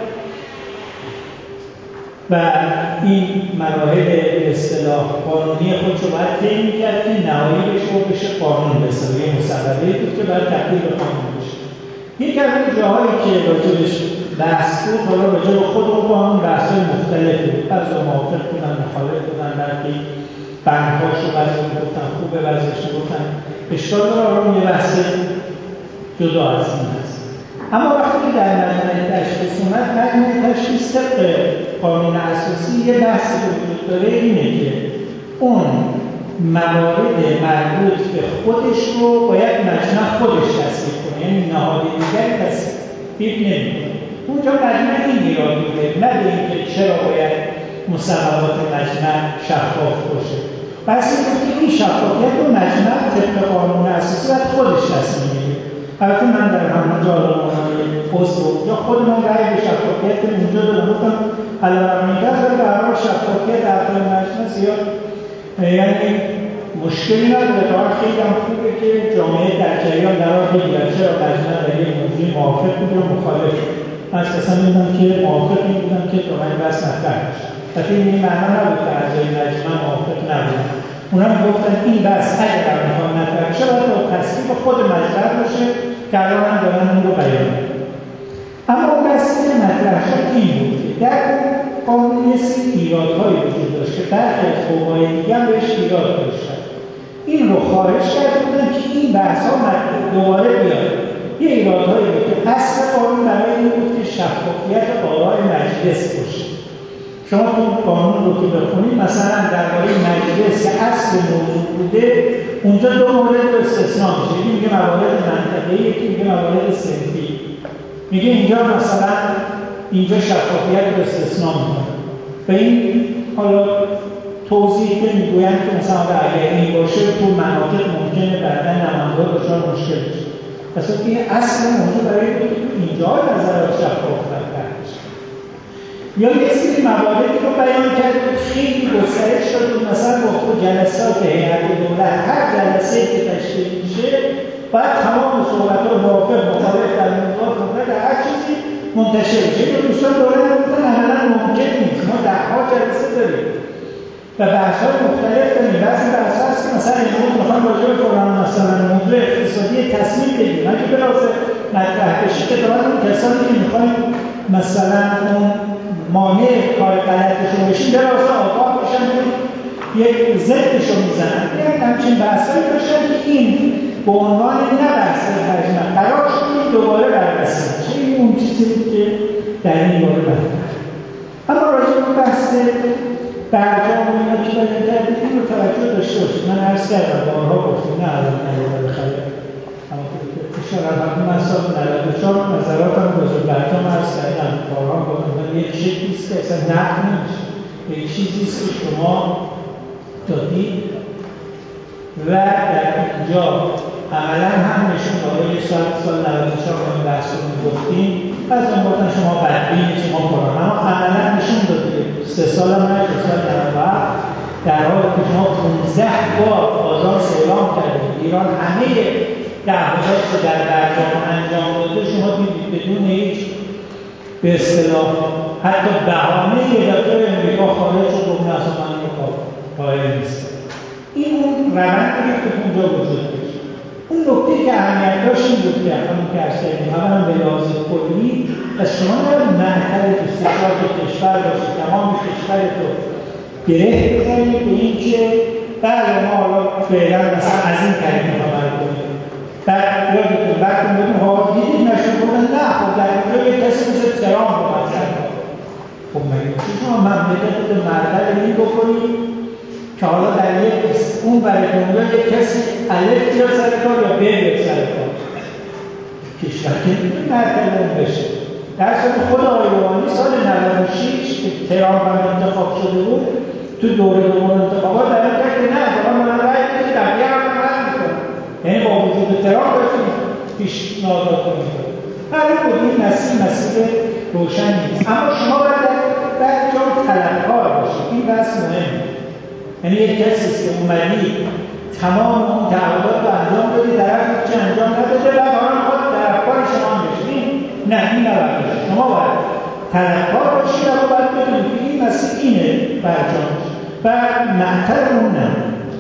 و این مراحل به اصطلاح قانونی خودش رو باید طی می‌کرد که نهاییش رو بشه قانون، به اصطلاح یه مصوبه‌ای بود که باید تبدیل به قانون بشه. یکی از اون جاهایی که راجبش بحث بود، حالا راجع به خود اون قانون بحث‌های مختلفی بود. بعضی موافق بودن، مخالف بودن، برخی بندهاش رو بعضی میگفتن خوبه، بعضیش میگفتن اشکال داره. اون یه بحث جدا از این هست. اما وقتی که در مجموعه تشخیص اومد، مجموعه تشخیص طبق قانون اساسی یه بحثی که وجود داره اینه که اون موارد مربوط به خودش رو باید مجمع خودش تصویب کنه، یعنی نهاد دیگری تصویب نمی‌کنه. اونجا مجمع این ایراد بوده، نه به اینکه چرا باید مصوبات مجمع شفاف باشه. پس این این شفافیت رو مجمع طبق قانون اساسی باید خودش تصمیم میگیره. البته من در همون جا یا خود من رأی به شفافیت اونجا دارم، گفتم علامت‌النظر به هر حال شفافیت اعضای مجمع زیاد یعنی مشکلی نداره، واقعا خیلی هم خوبه که جامعه در جریان قرار بگیرد چرا مجمع در یک موضوع موافق بود یا مخالف. من اصلا میدونم که موافق این بودم که تومن بس مطرح بشه و این معنا نبود که اعضای مجلس من موافق نبودم. اونا میگفتن این بحث اگر میخوام مطرح بشه باید با تصویب خود مجلس باشه که الان هم دارن اون رو بیان. اما اون بحثی که مطرح شد این بود که در قانون یه سری ایرادهایی وجود داشت که برخی از قوای دیگه هم بهش ایراد داشتن. این رو خارج کرده بودن که این بحث‌ها دوباره بیاد. یه ایرادهایی بود که اصل قانون برای این بود که شفافیت آرای مجلس باشه. شما تو قانون رو که بخونید مثلا درباره مجلس که اصل موضوع بوده اونجا دو مورد رو استثناء میشه. یکی میگه موارد منطقه‌ای، یکی میگه موارد صنفی. میگه اینجا مثلا اینجا شفافیت رو استثناء میکنه. به این حالا توضیح که میگویند که مثلا اگر این باشه تو مناطق ممکنه بعدا نماینده دچار مشکل بشه. پس این اصل موضوع برای اینکه تو اینجا نظرات شفاف مطرح بشه. یا یه سری مواردی رو بیان کرده بود خیلی گسترش شد مثلا گفت جلسات هیئت دولت هر جلسه‌ای که تشکیل میشه باید تمام صحبت‌ها موافق مخالف در موضوعات مختلف هر چیزی منتشر بشه. اینو دوستان دولت میگن عملاً ممکن نیست. ما ده‌ها جلسه داریم و بحث‌های مختلف داریم. بعضی بحث‌ها هست که مثلا امروز می‌خوام راجع به فلان مثلا موضوع اقتصادی تصمیم بگیریم. اگه به لازم مطرح بشه که دارن اون کسانی که می‌خوایم مثلا اون مانع کار غلطشون بشین به لازم آگاه بشن که یک ضدشو میزنن. یعنی همچین بحث‌هایی داشتن که این به عنوان نه بحث حجم قرار شد دوباره بررسی بشه. این اون چیزی بود که در این باره مطرح. اما راجع به بحث برجام و اینا که باید کردید این رو توجه داشته باشید. من عرض کردم بارها گفتیم نه الان نمیده بخره اما که اشاره هم من سال 94 نظراتم راجع به برجام عرض کردم بارها گفتم یک شکلیست که اصلا نقد نمیشه. یک چیزیست که شما دادید و در اینجا عملا هم نشون داده یه سال 94 این بحث رو میگفتیم از اون بودن شما بدبین شما قرآن اما عملا نشون داده 3 سال هم نشد سال 97 در حالی که شما 15 بار آژانس اعلام کردید ایران همه دعوایش رو در برجام انجام داده شما دیدید بدون هیچ به اصطلاح حتی بهانه یه دفعه امریکا خارج شد گفت نه اصلا من قائل نیستم. این اون روندی که اونجا وجود داشت. اون نکته که اهمیت داشت این بود که همون که ارز کردیم اولا به لحاظ کلی از شما نباید معطل استقلال کشور باشید تمام کشور رو گره بزنید به این که بله ما حالا فعلا مثلا از این طریق عمل کنیم. بعد یادتون وقتی بودیم ها دیدید نشون بودن نه خب در اینجا یک کسی مثل ترامپ رو مطرح کنید. خب مگه شما مملکت رو معطل این بکنید که حالا در یک اون برای دنیا یک کسی الف بیاد سر کار یا ب بیاد سر کار کشور که میتونه معطل اون بشه. در صورت خود آقای روحانی سال 96 که ترامپ هم انتخاب شده بود تو دوره دوم انتخابات در این کرد که نه واقعا من رأی که بقیه هم عمل میکنم یعنی با وجود ترامپ داشتیم پیشنهادات رو میکنم. هر بود این مسئله روشن نیست. اما شما باید در جا طلبکار باشید. این بحث مهمه. یعنی یک کسی است که اومدی تمام اون تعهدات رو انجام دادی طرف هیچی انجام نداده و حالا میخواد طرفدار شما هم بشید. نه این نباید باشه. شما باید طرفدار باشید و باید بدونید که این مسئله اینه برجامش و معطل اون نه.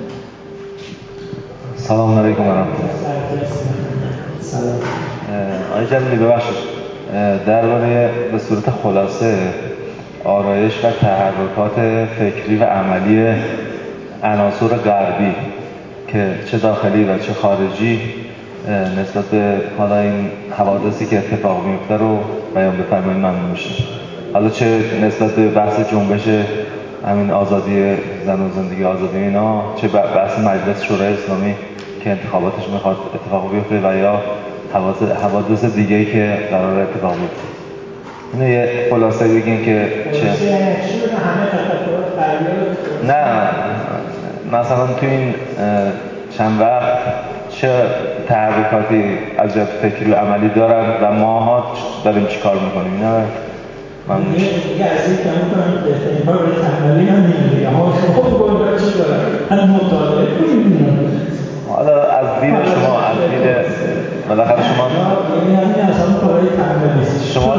سلام علیکم ورحمة الله. سلام. آقای جلیلی ببخشید درباره به صورت خلاصه آرایش و تحرکات فکری و عملی عناصر غربی که چه داخلی و چه خارجی نسبت به حالا این حوادثی که اتفاق میفته رو بیان بفرمایید ممنون میشه. حالا چه نسبت به بحث جنبش همین آزادی زن و زندگی آزادی اینا، چه بحث مجلس شورای اسلامی که انتخاباتش میخواد اتفاق بیفته و یا حوادث دیگه‌ای که قرار اتفاق بیفته. اینو یه خلاصه بگین که چه نه مثلا تو این چند وقت چه تحرکاتی از جهت فکری و عملی دارن و ماها داریم چی کار میکنیم. اینا من دیگه از این که اون بهترین کار برای تحملی هم نمیده ها شما باید چی دارن هم مطالعه کنیم. حالا از دید شما از دید بالاخره شما یعنی همین اصلا کارهای تنبه نیست شما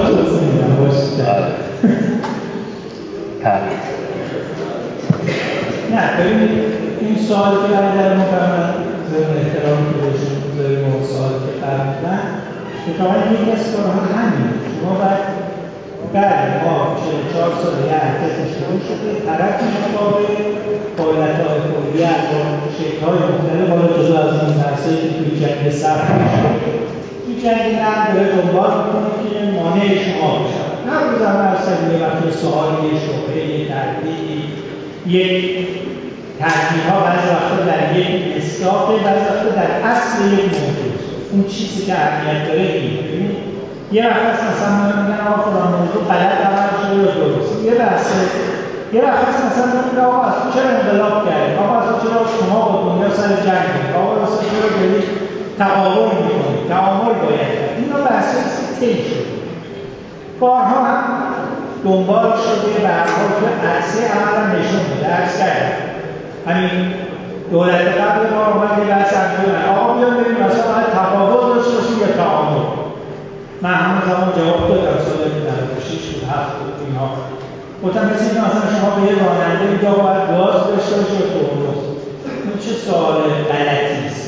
نه ببینید این سوال که در مقام ضمن احترامی که بهشون بذاریم و سوال که فرمودن اتفاقا یکی از کارها همینه. شما باید ما 44 سال یه حرکت شروع شده طرف مقابل فعالیت‌های کلیه با شکل‌های مختلف حالا جدا از این بحثایی که توی جنگ صرف میشه توی جنگ نرم داره دنبال میکنه که مانع شما بشه. هر روز هم اصلا یه وقتی سوالی یه شبهه یه تردیدی یک تردیدها بعضی وقتا در یک مصداقه بعضی وقتا در اصل یک موضوع اون چیزی که اهمیت داره اینه. یه وقت هست مثلا میگن آقا فلان موضوع غلط عمل شده یا درست یه بحثه. یه وقت هست مثلا میگن آقا اصلا چرا انقلاب کردید؟ آقا اصلا چرا شما با دنیا سر جنگ کنید؟ آقا اصلا چرا دارید تقابل میکنید؟ تعامل باید کرد. اینا بحثه طی شده. بارها هم دنبال شده به هر حال که عکسه عمل هم نشون بده. عکس کرد همین دولت قبل ما اومد یه بحث انجام آقا بیان ببینیم مثلا باید تقابل داشته باشیم یا تعامل. من همون زمان جواب دادم سال 96 بود 7 بود اینها گفتم مثل اینکه مثلا شما به یه راننده یا باید گاز داشته باشی یا ترمز. این چه سوال غلطی است.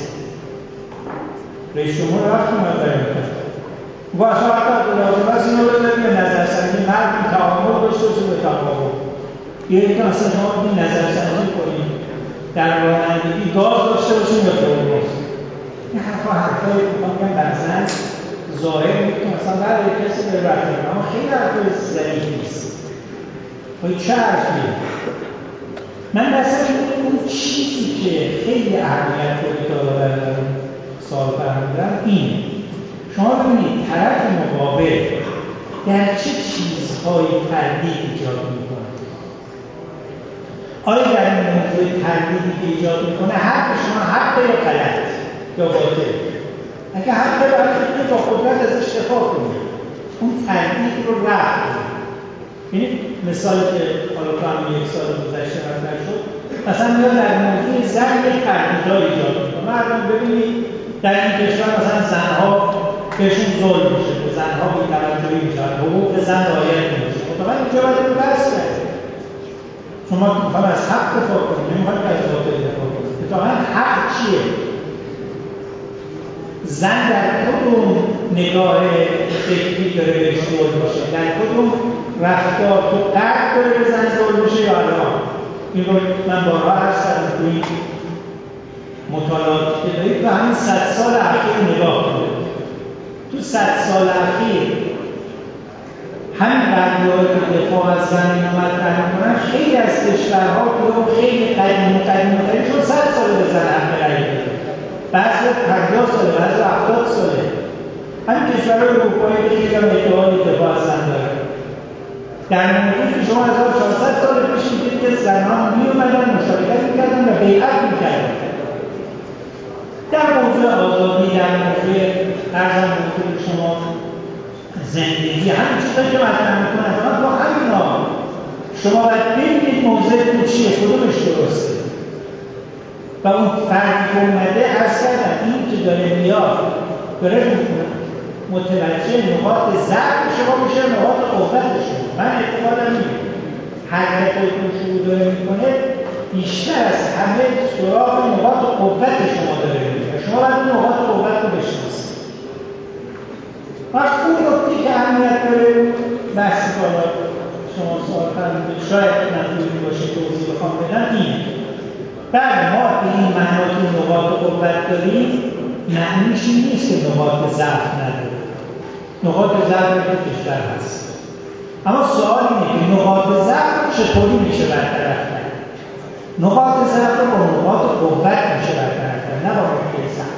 رئیس جمهور وقت مطرح می‌کنه و اصلا حتی لازم است اینو بذاریم به نظرسنجی مرد تعامل داشته باشیم به تعامل. یه که مثلا شما بگید نظرسنجی کنیم در رانندگی گاز داشته باشیم یا ترمز. این حرفای میگم بعضا ظاهر میکنه مثلا برای کسی به رفتن اما خیلی حرفای ضعیف نیست. چه حرفیه؟ من مثلا اون چیزی که خیلی اهمیت داره در سال فرمودن اینه. شما ببینید طرف مقابل در چه چیزهایی تردید ایجاد میکنه. آیا در این موضوع تردیدی که ایجاد میکنه حق شما حق یا غلط یا باطل؟ اگه حق باید که با قدرت ازش دفاع کنید اون تردید رو رفع کنید. یعنی مثالی که حالا تو همین یک سال گذشته مطرح شد مثلا میاد در موضوع زن یک تردیدها ایجاد میکنه. مردم ببینید در این کشور مثلا زنها بهشون ظلم میشه، به زنها بی‌توجهی میشه، حقوق زن رعایت نمیشه. اتفاقا اینجا باید رو بحث کرد. شما میخواد از حق دفاع کنید، نمیخواد از باطل دفاع کنید. اتفاقا حق چیه؟ زن در کدوم نگاه فکری داره بهش ظلم میشه؟ در کدوم رفتار تو قرد داره به زن ظلم میشه یا الان؟ این رو من بارها عرض کردم تو این مطالعاتی که دارید و همین 100 سال اخیر نگاه کنید. تو 100 سال اخیر همین قضیه‌هایی که دفاع از زن اینو مطرح می‌کنن خیلی از کشورها که خیلی قدیم چون 100 سال به زن حق رأی داده. بعضی 50 ساله، بعضی 70 ساله. همین کشورهای اروپایی که خیلی هم ادعای دفاع از زن داره. در موضوعی که شما 1400 سال پیش دیدید که زنان می‌اومدن مشارکت می‌کردن و بیعت می‌کردن. در موضوع آزادی، در موضوع ارزم موضوع شما زندگی، همین چیزایی که مطرح می‌کنن با همینا شما باید ببینید موضوعتون چیه، کدومش درسته. و اون فردی که اومده عرض کردن این که داره میاد داره متوجه نقاط ضعف شما میشه، نقاط قوت شما. من اعتقادم اینه حرکتایی که شروع داره میکنه بیشتر از همه سراغ نقاط قوت شما داره میره. شما باید اون نقاط قوت رو بشناسید. وقت اون نقطی که اهمیت داره بحثی بالا شما سوال فرمودید شاید نتونید باشه توضیح بخوام بدم اینه. بله ما به این معنا که نقاط قوت داریم معنیش این نیست که نقاط ضعف نداریم. نقاط ضعف در کشور هست. اما سوال اینه که نقاط ضعف چطوری میشه برطرف کرد؟ نقاط ضعف رو با نقاط قوت میشه برطرف کرد، نه با نقاط ضعف.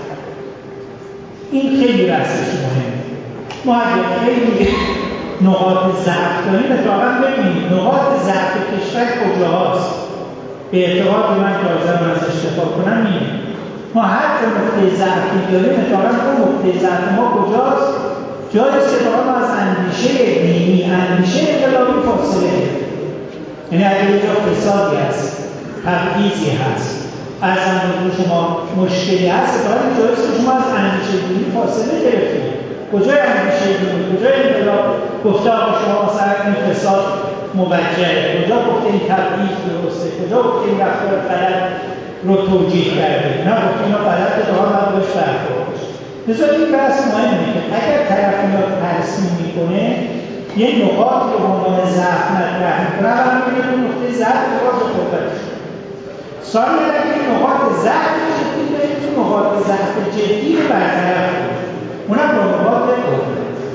این خیلی بحثش مهمه. ما اگه خیلی نقاط ضعف داریم اتفاقا ببینید نقاط ضعف کشور کجاست؟ به اعتقاد من که آزم ازش دفاع کنم اینه ما هر جا نقطه ضعفی داریم اتفاقا اون نقطه ضعف ما کجاست؟ جاییست که ما از اندیشه دینی، اندیشه انقلابی فاصله داریم. یعنی اگر اینجا فسادی هست، تبعیضی هست، ارزم حضور شما مشکلی هست برای جایست که شما از اندیشه دینی فاصله گرفتید. کجای اندیشه دینی؟ کجای انقلاب گفته آقا شما مثلا این فساد موجهه؟ کجا گفته این تبعیض درسته؟ کجا گفته این رفتار غلط رو توجیه کرده؟ نه گفته اینا غلطه دارا باید بهش برخورد بشه. لذا این بحث مهمه که اگر طرف میاد ترسیم میکنه یه نقاط رو به عنوان ضعف مطرح میکنه، اولا میبینه اون نقطه ضعف نقاط قوتش، ثانیاً اگه نقاط ضعف جدی دارید تو نقاط ضعف جدی رو برطرف کنید، اونم با نقاط قوت.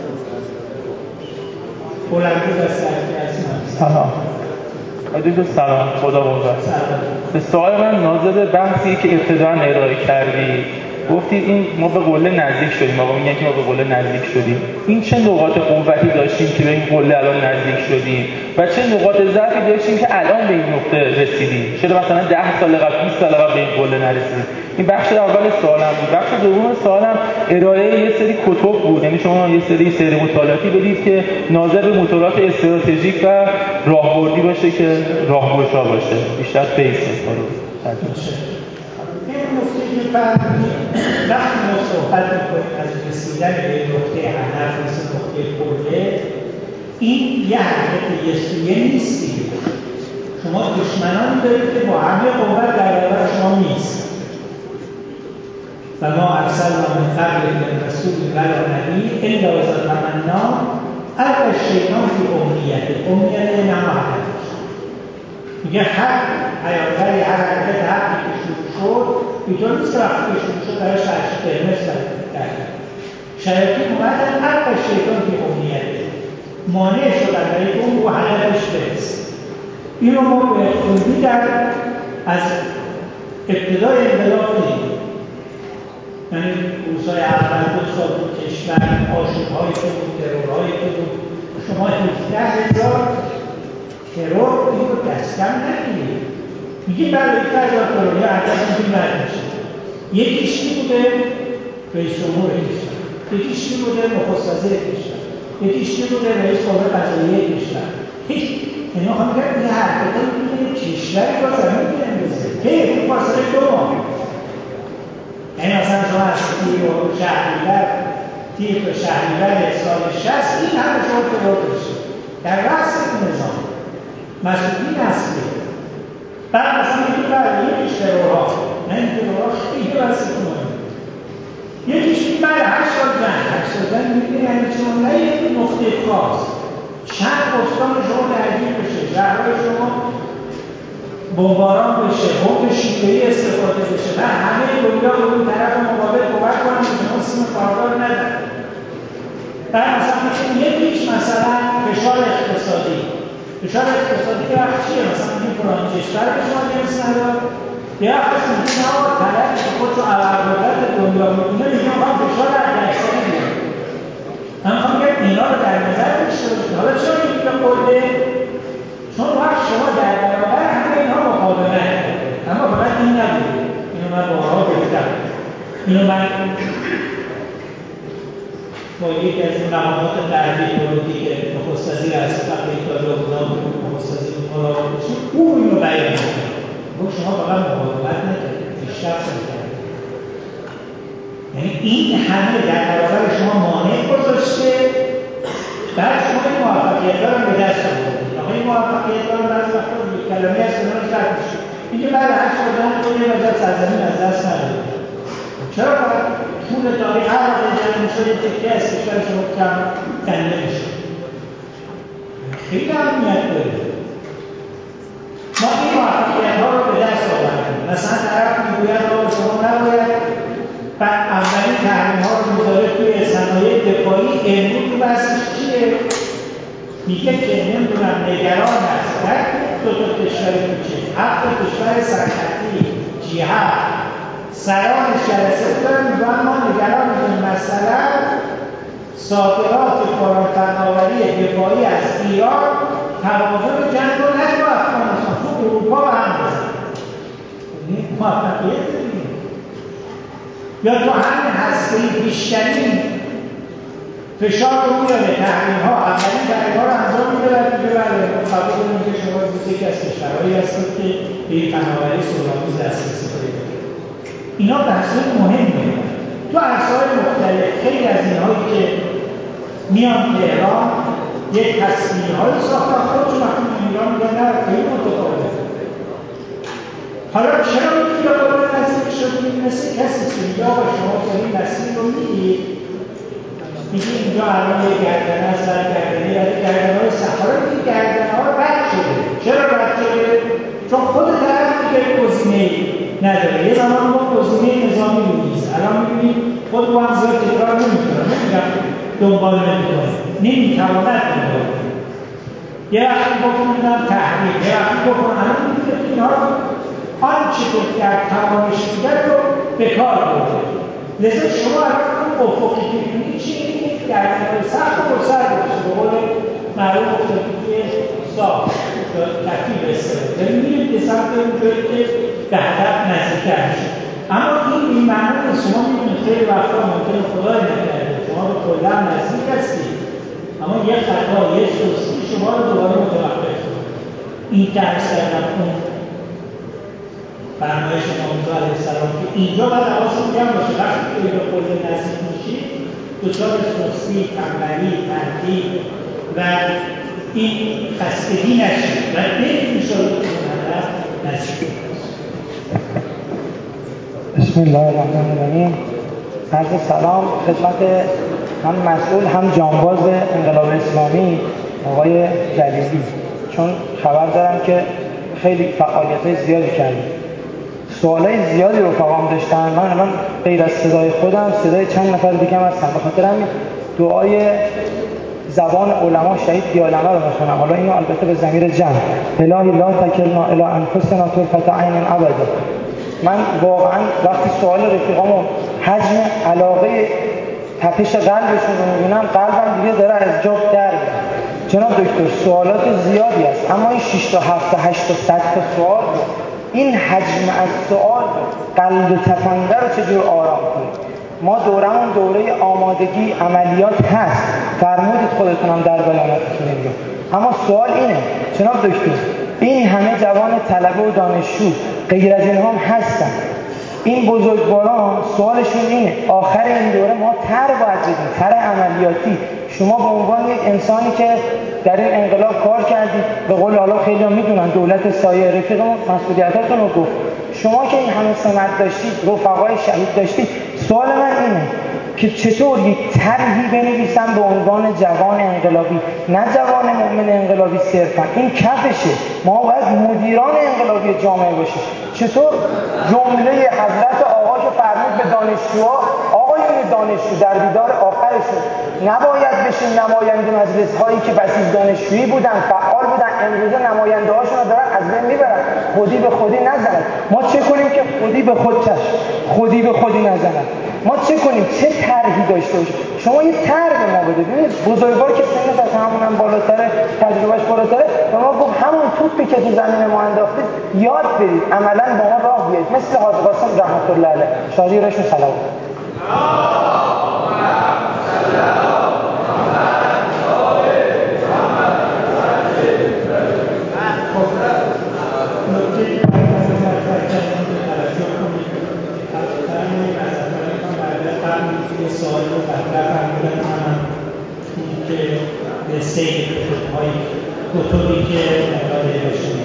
بلندگو دستگردی هستم. سلام عزیز، سلام، خدا بزرگ. به سوال من ناظر بحثی که ابتداً ارائه کردی گفتید این ما به قله نزدیک شدیم، آقا میگن که ما به قله نزدیک شدیم. این چه نقاط قوتی داشتیم که به این قله الان نزدیک شدیم و چه نقاط ضعفی داشتیم که الان به این نقطه رسیدیم؟ چرا مثلا 10 سال قبل 20 سال قبل به این قله نرسیدیم؟ این بخش اول سوالم بود. بخش دوم سوالم ارائه یه سری کتب بود، یعنی شما یه سری مطالعاتی بدید که ناظر به مطالعات استراتژیک و راهبردی باشه که راهگشا باشه، بیشتر بیس کارو ترجمه. این نکته که فرمودید وقتی ما صحبت میکنیم از رسیدن به نقطه هدف مثل نقطه قله، این یه حرکت یسویه نیست دیگه. شما دشمنانی دارید که با همه قوت در برابر شما نیست. و ما ارسلنا من قبل من رسول ولا نبی الا اذا تمنی القی الشیطان فی امنیته. امنیته نماهدش میگه حق پیامبری هر حرکت حقی که شروع شد اینطور نیست که وقتی که شروع شد برای قرمز کرد. شیاطین اومدن القی الشیطان فی امنیته، مانع شدن برای که اون رو هدفش برسه. این رو ما به خوبی در از ابتدای انقلاب دیدیم. یعنی روزهای اول 2 سال بود کشور آشوب‌هایی که بود، ترورهایی که بود، شما 17,000 ترور این رو دستکم نگیرید. میگه برای 17,000 ترور یا عدد میگه مرد میشه. یکیش کی بوده؟ رئیس جمهور کشور. یکیش کی بوده؟ نخست وزیر کشور. یکیش کی بوده؟ رئیس قوه قضاییه کشور. یعنی ما میگم این حرکتا میتونه کشوری با زمین بندازه که تو فاصله 2 ماه. یعنی مثلا شما از تیر و شهریور سال 60 این همه شما ترور بشه در رأس نظام مسئولین اصلی. بعد مثلا میگه برای یکیش ترورها، نه این ترورها خیلی وسیع کنه، یکیش میگه برای 8 سال جنگ. 8 سال جنگ میگه یعنی شما نه یک نقطه خاص چند استان شما درگیر بشه، شهرهای شما بمباران بشه، بمب شیمیایی استفاده بشه، نه همه دنیا به اون طرف مقابل کمک کنن که شما سیم خاردار ندن. بعد مثلا یکیش مثلا فشار اقتصادی. فشار اقتصادی که وقت چیه؟ مثلا میگه فلان کشور به شما جنس ندار، یه وقتش میگه نه آقا طرفی که خودشو ابرقدرت دنیا میکنه میگه آقا فشار حداکثری بیاره. من میخوام بگم اینا رو در نظر داشته باشید. حالا چرا میگه به قله؟ چون وقت شما در برابر همه اینها مقاومت کرده، اما فقط این نبوده. اینو من بارها گفتم. اینو من با یکی از این مقامات غربی تولیدی که نخست وزیر اسقف ایتالیا بودن، نخست وزیر ملاقات بشید، او اینو بیان کرد. گفت شما فقط مقاومت نکردید، پیشرفت نکردید. یعنی این همه در برابر شما مانع گذاشته، بعد شما این موفقیت‌ها رو به دست آوردید. این موفقیت‌ها رو بعضی وقتا یک کلمه از کنارش رد میشه. اینکه بعد 8 سال جنگ خود یه وجه سرزمین از دست ندادید. چرا باید طول تاریخ هر وقت جنگ میشه یه تکه از کشور شما کم کنده میشه؟ خیلی اهمیت داره. ما این موفقیت‌ها رو به دست آوردیم. مثلا طرف میگوید آقا شما نباید بعد اولین تحریم‌ها رو میذاره توی صنایع دفاعی. امروز تو بحثش چیه؟ میگه که نمیدونم نگران هست در 2 تا کشور کوچک 7 تا کشور سرخطی G7 سران جلسه دارن میگن ما نگران مثلا صادرات فناوری دفاعی از ایران توازن جنگ رو نده با افغانستان تو اروپا و هم بزن. این موفقیت دیگه. یا تو همین هسته‌ای بیشترین فشار رو میاره، تحریم‌ها، اولین تحریم‌ها رو انجام میده و دیگه بله قبول کنیم که شما یکی از کشورهایی هستید که به این فناوری سرعتی دسترسی پیدا کرده. اینا بحث‌های مهمیه. تو عرصه‌های مختلف خیلی از اینهایی که میان تهران یک تصمیم‌هایی ساختن، خودشون وقتی ایران میگن نه خیلی متفاوته. حالا چرا میگه باید نزدیک شدیم؟ مثل کسی که میگه آقا شما دارید مسیر رو میگید، میگه اینجا الان یه گردنه از در گردنه ولی گردنه‌های صحرا میگه گردنه‌ها رد شده. چرا رد شده؟ چون خود طرف دیگه گزینه‌ای نداره. یه زمان ما گزینه نظامی رو نیست. الان می‌بینیم خود ما هم زیاد تکرار نمی‌کنه. نمی‌گم دنبال نمی‌کنه. نمی‌تواند دنبال کنه. یه وقتی بکنم تحریم، یه وقتی بکنم الان می‌بینید اینها آنچه که در توانش بوده رو به کار برده. لذا شما الان اون افقی که می‌بینید چی می‌بینید؟ گردنه‌های سخت و سر باشه. به قول معروف افقی ساخت کفی بسته. یعنی می‌بینید به سمت اونجایی که به هدف نزدیک‌تر میشه. اما این معنی نیست. شما می‌بینید خیلی وقتا ممکنه خدای نکرده شما به کلا نزدیک هستید، اما یه خطا، یه سستی شما رو دوباره متوقف کنه. این درس کردن اون فرمایش امام علیه السلام که اینجا باید حواستون جمع باشه. وقتی که به کل نزدیک میشید دچار سستی، تنبلی، تردید و این خستگی نشید و برید انشاءالله که اون هدف نزدیک. بسم الله الرحمن الرحیم. عرض سلام خدمت هم مسئول هم جانباز انقلاب اسلامی آقای جلیلی، چون خبر دارم که خیلی فعالیت‌های زیادی کردید. سوالای زیادی رفقام داشتن. من الان غیر از صدای خودم صدای چند نفر دیگه هم هستم، به خاطر همین دعای زبان علما شهید دیالمه رو میخونم. حالا اینو البته به ضمیر جمع. الهی لا تکلنا الی انفسنا طرفة عین ابدا. من واقعا وقتی سوال رفیقامو حجم علاقه تپش قلبشون رو میبینم قلبم دیگه داره از جا در میاد. جناب دکتر سوالات زیادی است، اما این 6 تا 7 تا 8 تا 100 تا سوال رو، این حجم از سوال قلب تپنده رو چجور آرام کنیم؟ ما دورمون دوره آمادگی عملیات هست، فرمودید خودتونم در بیاناتتون اینجا. اما سوال اینه جناب دکتر، این همه جوان طلبه و دانشجو غیر از اینها هم هستن، این بزرگواران سوالشون اینه آخر این دوره ما تر باید بدیم، تر عملیاتی. شما به عنوان یک انسانی که در این انقلاب کار کردید، به قول حالا خیلی هم میدونن دولت سایه رفیقمون مسئولیتاتون رو گفت، شما که این همه سمت داشتید، رفقای شهید داشتید، سوال من اینه که چطور یک طرحی بنویسم به عنوان جوان انقلابی، نه جوان مؤمن انقلابی صرفا، این کفشه، ما باید مدیران انقلابی جامعه باشیم. چطور جمله حضرت آقا که فرمود به دانشجوها، آقایون دانشجو در دیدار آخرشون نباید بشین نماینده مجلس هایی که بسیج دانشجویی بودن، فعال بودن، امروزه نماینده هاشون رو دارن از بین میبرن، خودی به خودی نزنن. ما چه کنیم که خودی به خود چشم، خودی به خودی نزنن؟ ما چه کنیم؟ چه طرحی داشته باشیم؟ شما یه طرح به ما بده. ببینید بزرگوار که سنش از همونم بالاتره، تجربهش بالاتره، به ما گفت همون توپی که تو زمین ما انداختید یاد برید، عملاً با ما راه بیاید، مثل حاج قاسم رحمت الله علیه. شادی رشون صلوات. یه سوال رو مطرح فرمودن که به سیر کتب‌های کتبی که مطالعه داشتیم.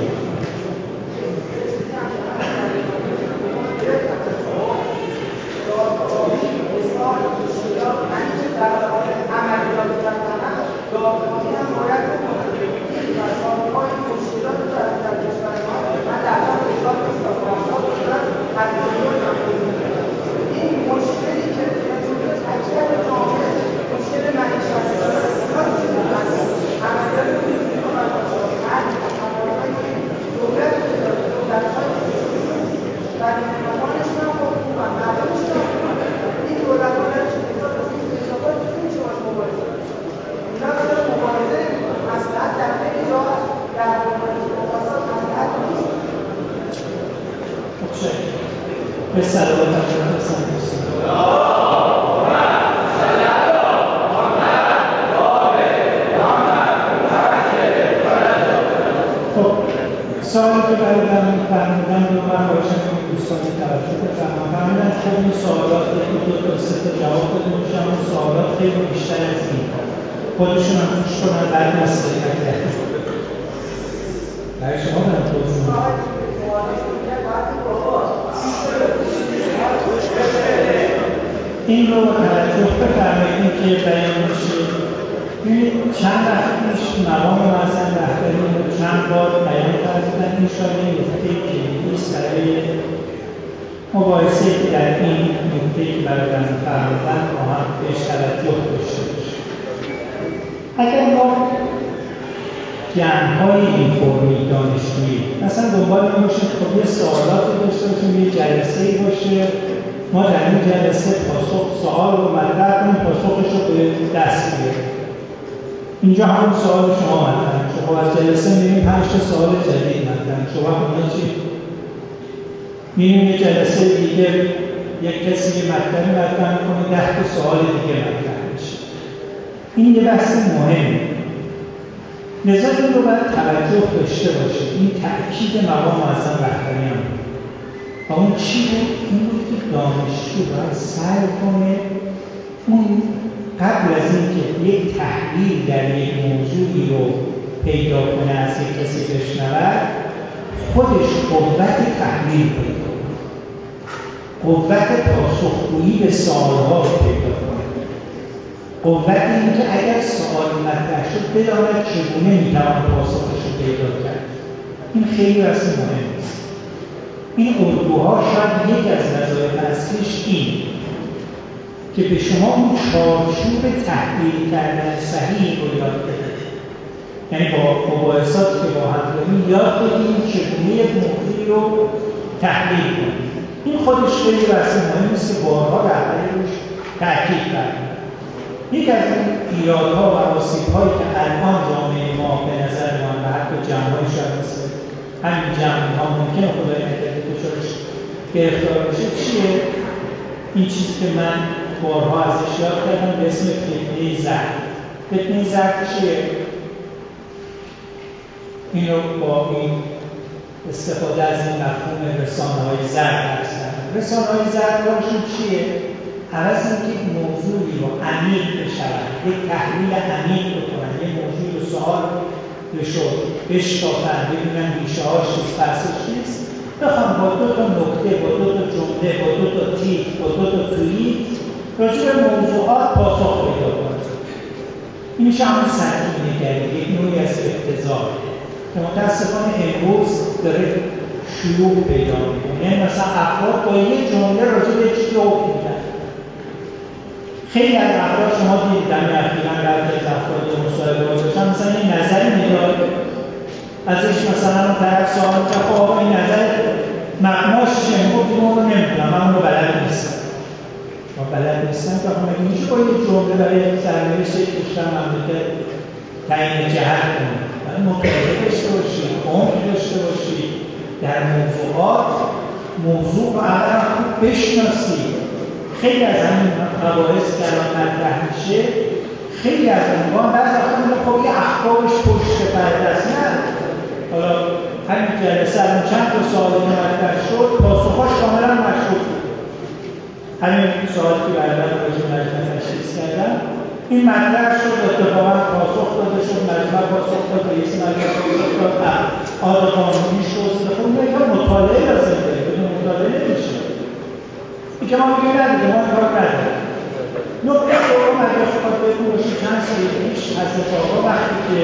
سوالی که برای من فرمودن رو من باشم که دوستانی توجه بفرمایید. فرمودن که این سوالات رو 2 تا 3 تا جواب داده میشم، اون سوالات خیلی بیشتر از این خودشون هم گوش کنن بعد نصیحت کنن. برای شما دارم توضیح میدم. این رو توجه بفرمایید که بیان میشه. چند وقت پیش مقام معظم رهبری رو چند بار بیان کردن. این شاید نکته کلیدیست برای مباحثه‌ای که در این نکته‌ای که برادران فرمودن با هم بهش توجه داشته باشیم. اگر ما جمع‌های اینفورمی دانشجویی مثلا دنبال این باشیم خب یه سوالاتی داشته باشیم، یه جلسه‌ای باشه، ما در این جلسه پاسخ سوال رو مطرح کنیم، پاسخش رو به دست بیاریم. اینجا همون سوال شما مطرح میشه. خب از جلسه میریم 5 تا سوال جدید مطرح میشه. شما اونا چی؟ میریم یه جلسه دیگه یک کسی یه مطلبی مطرح میکنه 10 تا سوال دیگه مطرح میشه. این یه بحث مهمه. لذا این رو باید توجه داشته باشید. این تأکید مقام معظم رهبری هم و اون چی بود؟ این بود که دانشجو باید سعی کنه اون قبل از اینکه یک تحلیل در یک موضوعی رو پیدا کنه از یک کسی بشنود، خودش قوت تحلیل پیدا کنه، قوت پاسخگویی به سوالها رو پیدا کنه، قوت اینکه اگر سوالی مطرح شد بداند چگونه میتوان پاسخش رو پیدا کرد. این خیلی بحث مهم است. این الگوها شاید یک از وظایف اصلیش این که به شما اون چارچوب تحلیل کردن صحیح رو یاد بده. یعنی با مباحثاتی که با هم داریم یاد بدیم چگونه یک موضوعی رو تحلیل کنیم. این خودش خیلی بحث مهمی است که بارها رهبری روش تاکید کردیم. یک از این ایرادها و آسیب‌هایی که الان جامعه ما به نظر من و حتی جمع‌های شاید مثل همین جمع‌ها ممکنه خدای نکرده دچارش گرفتار بشه چیه؟ این چیزی که من بارها ازش یاد کردم به اسم فتنه زرد. فتنه زرد چیه؟ این رو با این استفاده از این مفهوم رسانه‌های زرد هستن. رسانه‌های زرد هاشون چیه؟ عوض اینکه موضوعی رو عمیق بشود، یک تحلیل عمیق بکنن، یک موضوعی رو سوال بشکافن، ببینن ریشه هاش چیست، پسش چیست، بخوام با 2 تا نکته، با 2 تا جمله، با 2 تا تیک، با 2 تا توییت راجع به موضوعات پاسخ پیدا کنن. این میشه همون سطحی نگری، یک نوعی از ابتذال که متاسفانه امروز داره شیوع پیدا میکنه. یعنی مثلا افراد با یک جمله راجع به چیزی حکم میدن. خیلی از افراد شما دیدید همین اخیراً بعضی از افراد مصاحبه داشتن مثلا این نظری میداد، ازش مثلا اون طرف سوال کرد خب آقا این نظر معناش چیه؟ میگفت اون رو نمیدونم، من اون رو بلد نیستم. ما بلد نیستم که آقا مگه میشه با یک جمله برای سرنوشت یک کشور مملکت تعیین جهت کنید؟ باید مطالعه داشته باشید، عمق داشته باشید در موضوعات، موضوع رو اولا خوب بشناسید. خیلی از همین مباحث که الان مطرح میشه خیلی از عنوان بعضی وقتا میگه خب یه اخبارش پشت پرده است. نه، حالا همین جلسه الان چند تا سوالی که مطرح شد پاسخاش کاملا مشکوک بود. همین سوالی که بعدا راجع به مجمع تشخیص کردن این مطرح شد، اتفاقا پاسخ داده شد، مجمع پاسخ داد، رئیس مجمع پاسخ داد، آد قانونی شد. خب این یکم مطالعه لازم داره، بدون مطالعه نمیشه. این که ما میگیم نداره، ما این کار نداره. نقطه دوم اگر خواهد بهتون باشید چند سال پیش حضرت آقا وقتی که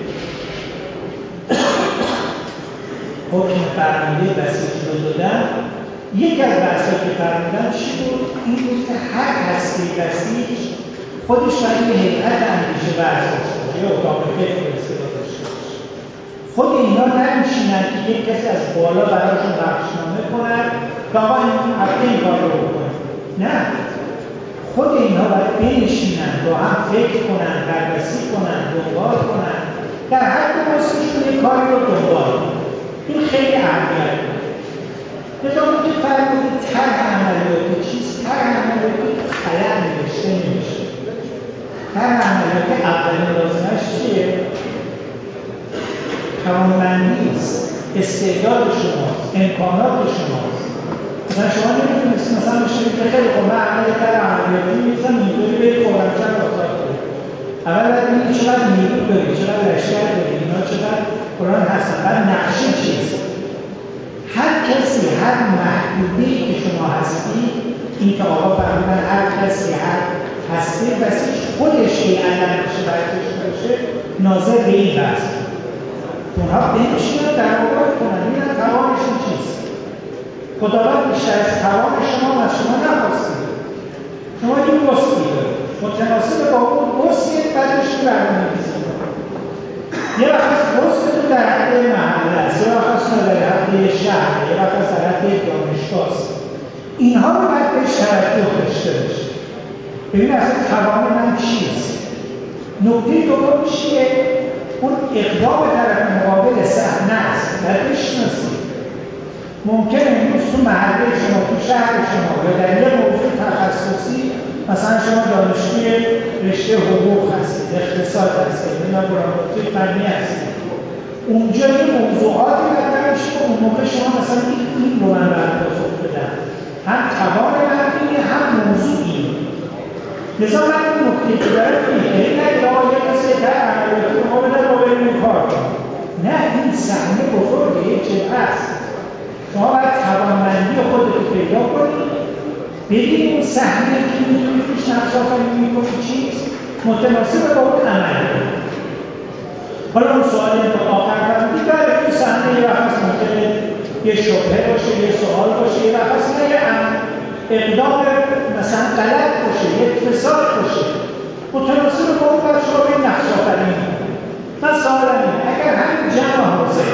حکم فرمانده بسیج رو دادن، یک از بحثایی که فرمودن چی بود؟ این بود که هر هسته بسیج خودش باید یه هیئت اندیشه ورز داشته باشه، یه اتاق فکر اصطلاح داشته باشه. خود اینا نمیشینن که یک کسی از بالا براشون بخشنامه کنن که آقا این هفته این کار رو بکنن. نه، خود اینها باید بنشینن، با هم فکر کنن، بررسی کنن، دنبال کنن، در حد واسهشون یک کاری رو دنبال کنن. این خیلی اهمیت داره. لذا اون که فرمودید طرح عملیاتی چیست؟ طرح عملیاتی قلم نوشته نمیشه. طرح عملیاتی اولین لازمش چیه؟ توانمندی است. استعداد شماست، امکانات شماست. مثلا شما نمیتونید مثلا بشید که خیلی خب من عملیاتی میزم اینطوری برید فوراً چند آزاد کنید. اول باید ببینید چقدر نیرو دارید، چقدر لشکر دارید، اینا چقدر قرآن هستن. بعد نقشه چیست؟ هر کسی، هر محدوده‌ای که شما هستید، این که آقا فرمودن هر کسی هر هستی بسیش خودش که علم بشه برکش باشه ناظر به این بست. اونها بنشینن در مقابل کنن میدن توانشون چیست. خداوند بیشتر از توان شما و شما نخواستید. شما این وسطی دارید متناسب با اون وسطی بعدش که برنامه بیزید. یه وقت از وسط در حد محله است، یه وقت از در حد شهر، یه وقت از در حد دانشگاه است. اینها رو باید بهش توجه داشته باشید. ببین اصلا توان من چیست؟ نکته دوم چیه؟ اون اقدام طرف مقابل صحنه است. باید بشناسید. ممکنه امروز تو محله شما، تو شهر شما یا در یه موضوع تخصصی مثلا شما دانشجوی رشته حقوق هستید، اقتصاد هستید، یا برنامه‌ریزی فنی هستید. اونجا یه موضوعاتی مطرح میشه که اون موقع شما مثلا این رو من باید پاسخ بدم. هم توان من اینه، هم موضوع اینه. لذا من این نکته که دارم اینه، یعنی نگید آقا یه کسی در عملیاتی رو ما بدن ما بریم این کار کنیم. نه، این صحنه بزرگه، یه چیز هست. شما باید توانمندی خودت رو پیدا کنید، ببینید اون صحنه که میتونید توش نقش آفرینی میکنید چیست، متناسب با اون عمل کنید. حالا اون سوالی که آخر فرمودید برای این صحنه یه وقت ممکنه یه شبهه باشه، یه سوال باشه، یه وقت یه اقدام مثلا غلط باشه، یه فساد باشه، متناسب با اون باید شما به نقش آفرینی کنید. من سوالم اینه، اگر همین جمع حاضر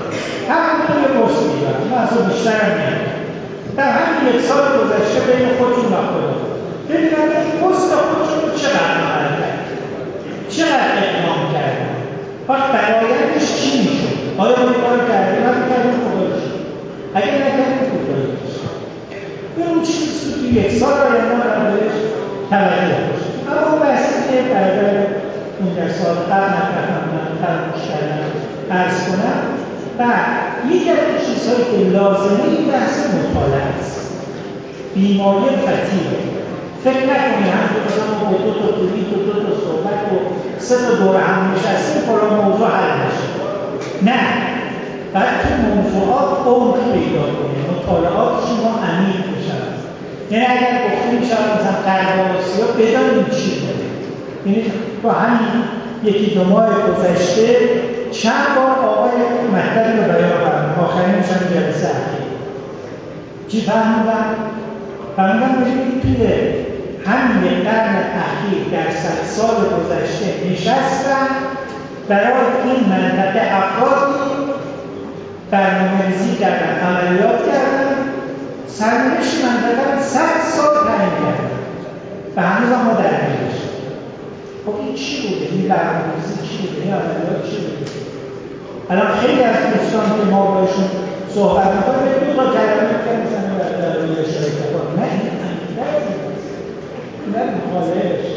همین یه پرسی دارم، من از اون بیشتر هم نمیم در همین یک سال گذشته بین خودتون نخودم ببینم این پست خودتون رو چقدر عمل کرد، چقدر اقدام کردن، وقت برایندش چی میشد؟ آیا اون کار کردیم؟ من میکردیم خودش اگه نکردیم خودش این اون چیزی که توی یک سال آینده بردارش توجه باشید. اما اون بحثی که برادر اون در سال قبل نکردم من فراموش کردم عرض کنم و یکی از چیزهایی که لازمه این بحث مطالعه است. بیماری فتیه. فکر نکنی هم که مثلا ما با دو تا تولیت و دو تا صحبت و سه تا دور هم نشستیم فلان موضوع حل نشه. نه، باید تو موضوعات عمق پیدا کنیم، مطالعات شما عمیق بشن. یعنی اگر گفته میشود مثلا غرب آسیا بدانیم چی داره. یعنی با همین یکی دو ماه گذشته چند بار آقای مطلبی رو بیان فرمودن، آخرینش هم جلسه اخیر چی فرمودن؟ فرمودن ببینید توی همین قرن اخیر در 100 سال گذشته نشستن برای این منطقه افرادی برنامه‌ریزی کردن، عملیات کردن، سرنوشت منطقه رو 100 سال تعیین کردن و هنوز هم ما درگیرش. خب این چی بوده؟ این برنامه‌ریزی چی بوده؟ این عملیات چی بوده؟ الان خیلی از دوستان که ما باشون صحبت می‌کنیم دو تا کلمه می‌زنن در روی شرکت ها. نه این نه مخالفش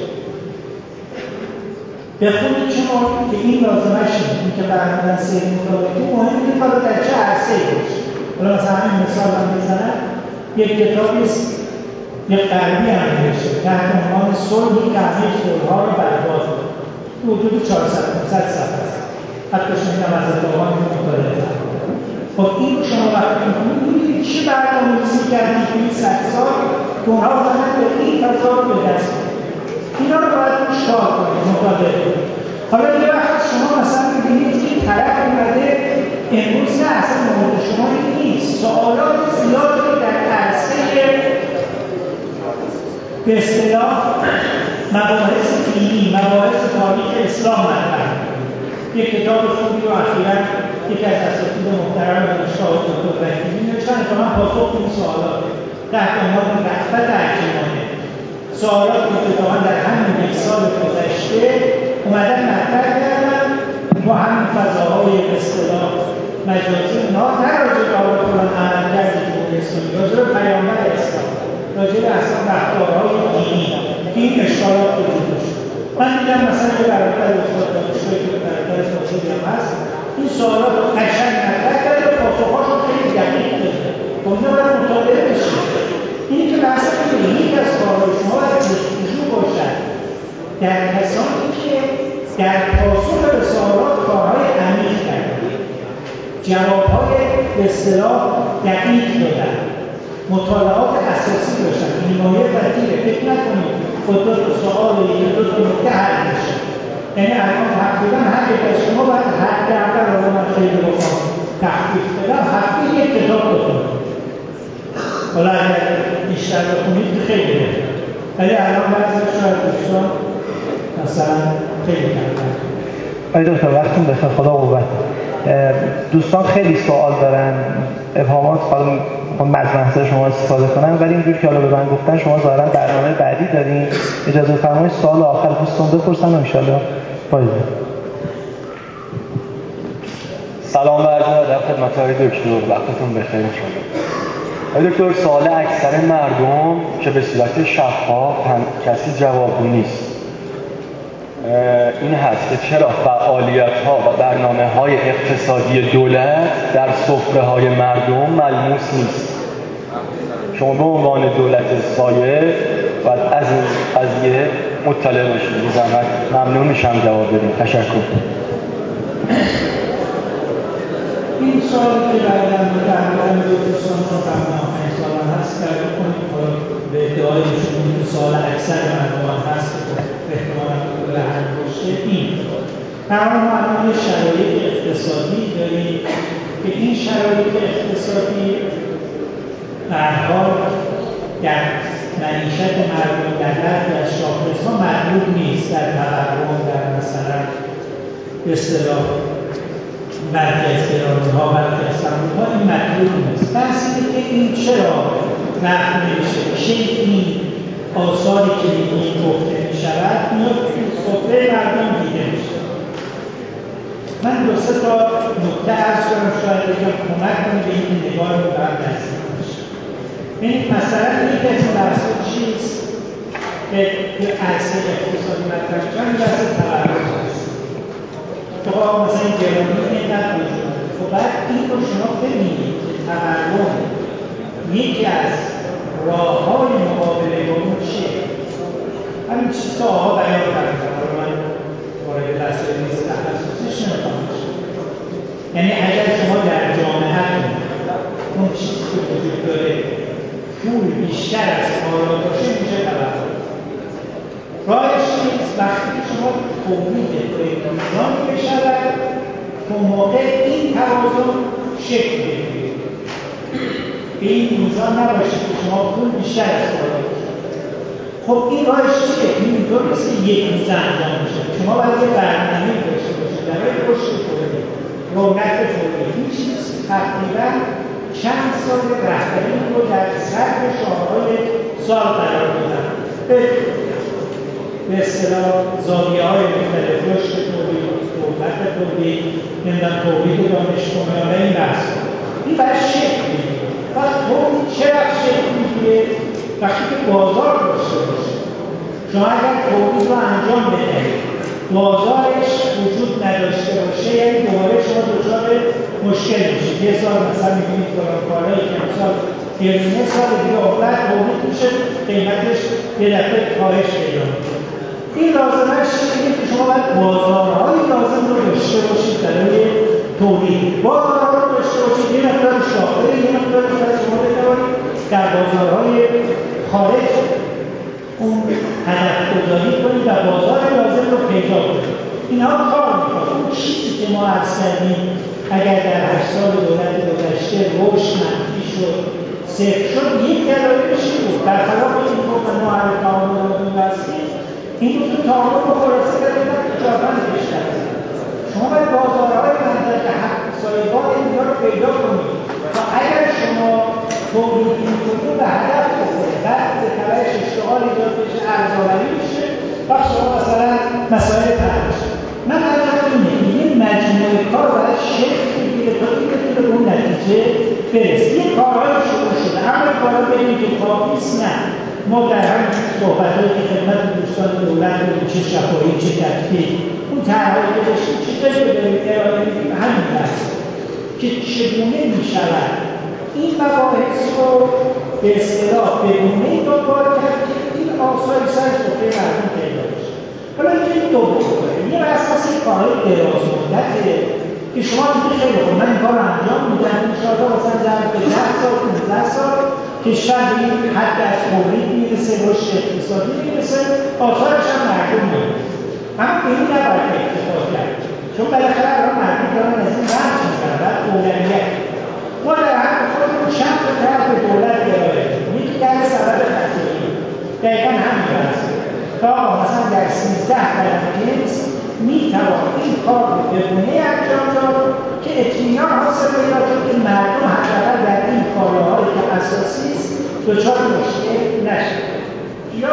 بخونید شما که این لازمش این که برنامه سیر مطالعاتی مهمه که حالا در چه عرصه‌ای باشه. حالا مثلا همین مثال هم میزنم یک کتابی است یک غربی هم نوشته تحت عنوان صلحی که همه صلح‌ها رو برباد کنه. حدود 400-500 صفحه است. حتی شنیدم از اتفاقان مطالعه کنم. خب این رو شما وقتی می‌کنید می‌بینید چه برنامه‌ریزی کردید توی این 100 سال که اونها اومدن به این فضا رو به دست کنید. اینا رو باید روش کار کنید، مطالعه کنید. حالا یه وقت شما مثلا می‌بینید که طرف اومده امروز نه اصلا مورد شما نیست. سوالات زیادی در عرصه به اصطلاح مباحث دینی، مباحث تاریخ اسلام مطرح می‌کنید. یک کتاب خوبی رو اخیراً یکی از اساتید محترم دانشگاه دکتر وکیلی نوشتن که من پاسخ به این سوالات تحت عنوان رغبت حکیمانه سوالات که اتفاقاً در همین یک سال گذشته اومدن مطرح کردن با همین فضاهای به اصطلاح مجازی اونها نه راجع به آقا فلان عملکرد جمهوری اسلامی، راجع به پیامبر اسلام، راجع به اصلا رفتارهای دینی که این اشکالات وجود داشت. من دیدم مثلا یه برادر استاد دانشگاهی که برادر فاضلی هم هست این سوالات رو قشنگ مطرح کرده و پاسخ‌هاشون خیلی دقیق داده. خب اینا باید مطالعه بشه. این که بحث کنه یک از کارهای شما باید جستجو باشد در کسانی که در پاسخ به سوالات کارهای عمیق کردن، جوابهای به اصطلاح دقیق دادن، مطالعات اساسی داشتن. نیمایه وزیره فکر نکنید با دو تا سوال یا دو تا نکته حل میشه. یعنی الان تقریبا هر یک از شما باید حداقل رو من خیلی بخوام تخفیف بدم هفته یک کتاب بخونید. حالا اگر بیشتر بخونید خیلی بهتر، ولی الان بعضی شاید دوستان مثلا خیلی کمتر. آقای دکتر وقتتون بخیر، خدا قوت. دوستان خیلی سوال دارن، ابهامات حالا میخوام از محضر شما استفاده کنم، ولی اینجوری که حالا به من گفتن شما ظاهرا برنامه بعدی دارین، اجازه بفرمایید سوال آخر دوستان بپرسن و ان شاءالله پاییز. سلام و عرض ادب خدمت آقای دکتر، وقتتون بخیر ان شاءالله. آقای دکتر، سوال اکثر مردم که به صورت شفاف کسی جوابگو نیست این هست که چرا فعالیت‌ها و برنامه‌های اقتصادی دولت در سفره‌های مردم ملموس نیست. شما به عنوان دولت سایه باید از این قضیه مطلع باشید. بی زحمت ممنون میشم جواب بدید. تشکر. این سوالی که بعداً متعلق به دوستان قبل آخرین سوال هست که بکنید به ادعای شما که سوال اکثر مردم هست که احتمالاً به هم باشه این تمام ما یه شرایط اقتصادی داریم که این شرایط اقتصادی به هر حال در معیشت مردم در برخی از شاخص‌ها مطلوب نیست. در تورم، در مثلا به اصطلاح برخی از گرانی‌ها، برخی از سمبول‌ها این مطلوب نیست. بحث اینه که این چرا رفع نمیشه، چه این آثاری که این گفته میشود اینا توی سفره مردم دیده میشه. من دو سه تا نکته عرض کنم شاید بگم کمک کنه به این نگاه رو باید نزدیک باشه. ببینید مثلا یک از این بحث‌ها چیست که توی عرصه اقتصادی مطرح میشن، این بحث تورم هست. تو مثلا این گرانی اینقدر وجود داره. خب بعد این رو شما ببینید که تورم یکی از راه‌های مقابله با اون چیه؟ همین چیزا آقا بیان کردن. من وارد مسائل نیست تخصصیش نمیخوام بشم. یعنی اگر شما در جامعه‌تون اون چیزی که وجود داره پول بیشتر از کالا باشه میشه تورم. راهش نیست وقتی که شما تولید میزانی بشود که موقع این توازن شکل بگیره. به این میزان نباشید که شما پول بیشتر از کالا باشه. خب این راهش چیه؟ این اینطور نیست که یک روز انجام میشه. شما باید یه برنامه‌ای داشته باشید برای رشد تولید، رونق تولید. این چیز تقریبا چند سال رهبری رو در صدر شاهکار سال قرار دادن. به اصطلاح زاویه‌های مختلف رشد تولید، رونق تولید، تولید دانش‌بنیان این بحث. این باید شکل بگیره. پس تولید چرا شکل میگیره؟ وقتی که بازار داشته باشه. شما اگر تولید رو انجام بدهید بازارش وجود نداشته باشه یعنی دوباره شما دچار مشکل میشید. یه سال مثلا می‌بینید فلان کالایی که مثلا گرونه سال دیگه بعد تولید میشه قیمتش یه دفعه کاهش پیدا می‌کنه. این لازمش اینه که شما باید بازارهای لازم رو داشته باشید برای تولید. بازارها رو داشته باشید یه مقدار شاخص، یه مقدار شما بتوانید در بازارهای خارج اون هدف گذاری کنید و بازار لازم رو پیدا کنید. اینها کار میکنه. اون چیزی که ما عرض کردیم اگر در 8 سال دولت گذشته رشد منفی شد، صفر شد، یک دلایلش این بود. برخلاف این که ما هر تعامل رو می‌بستیم، این بود که تعامل رو خلاصه کردیم که 4-5 بیشتر است. شما باید بازارهای منطقه سایه‌بان اینجا رو پیدا کنید و اگر شما تولید می‌کنید به هدف بخوره، بعد به تبعش اشتغال ایجاد بشه، ارزآوری بشه، وقت شما مثلا مسائل حل بشه. من حرفم اینه که یه مجموعه کار باید شکل بگیره تا این بتونه به اون نتیجه برسه. یه کارهای شروع شده، اما کارها ببینید که کافی نیست. نه، ما در همین صحبت‌هایی که خدمت دوستان دولت رو چه شفاهی چه تطبیق اون طرح‌هایی که داشتیم چیزایی که داریم ارائه می‌دیم همین بحث که چگونه می‌شود این مباحث رو به اصطلاح به گونه‌ای دنبال کرد که این آثاری سر سفره مردم پیدا بشه. حالا اینجوری دو بود داریم. یه بر اساس کارهای درازمدته که شما دیگه خیلی خوب من این کار رو انجام میدم انشاءالله مثلا در 10 سال 15 سال کشور به این حد از تولید میرسه رشد اقتصادی میرسه آثارش هم مردم میرسه. اما به این نباید اکتفا کرد چون بالاخره الان مردم دارن از این رنج میبرن باید اولویت ما در حق خودمون چند تا طرح به دولت ارائه کنیم یکی در سبب خطیری دقیقا همین بحثه تا مثلا در 13 قلم جنس میتوان این کار رو به گونه‌ای انجام داد که اطمینان حاصل پیدا شد که مردم حداقل در این کالاهایی که اساسی است دچار مشکل نشد. یا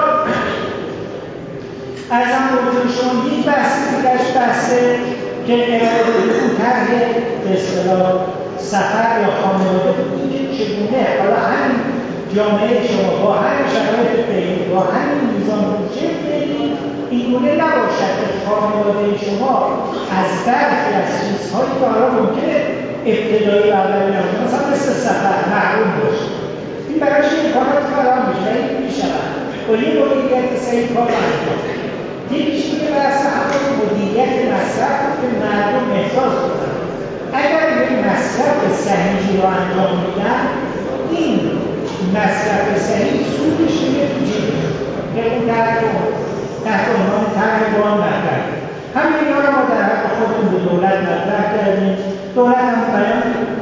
از آن موضوع شما یک بحث دیگرش بحثه که ارائه بدون طرح به اصطلاح سفر یا خانواده بود که چگونه حالا همین جامعه شما با همین شرایط فعلی با همین میزان بودجه فعلی اینگونه نباشد که خانواده شما از برخی از چیزهایی که حالا ممکنه ابتدایی و اولیه مثلا مثل سفر محروم باشه. این برایش امکانات فراهم میشه این میشود با یه مدیریت صحیح کار انجام. یکیش دیگه بحث همون مدیریت مصرف رو که مردم احساس کنن اگر یک مصرف صحیحی رو انجام میدن این مصرف صحیح سودش میگه تو جیبشون که اون تحت عنوان طرح بان مطرح همین اینا رو ما در حق خودمون به دولت مطرح کردیم. دولت هم بیان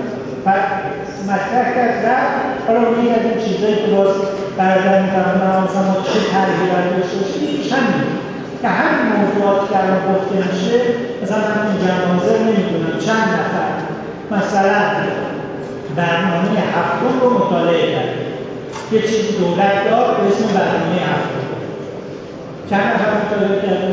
مطرح کرد رفت حالا اونی از این چیزایی که باز برادر می‌فرمونم مثلا ما چه طرحی باید داشته باشیم یکیش همین که همین موضوعاتی که الان گفته میشه مثلا همین جنازه نمیدونم چند نفر مثلا برنامه هفتم رو مطالعه کرد یه چیزی دولت داد به اسم برنامه هفتم چند نفر مطالعه کرد؟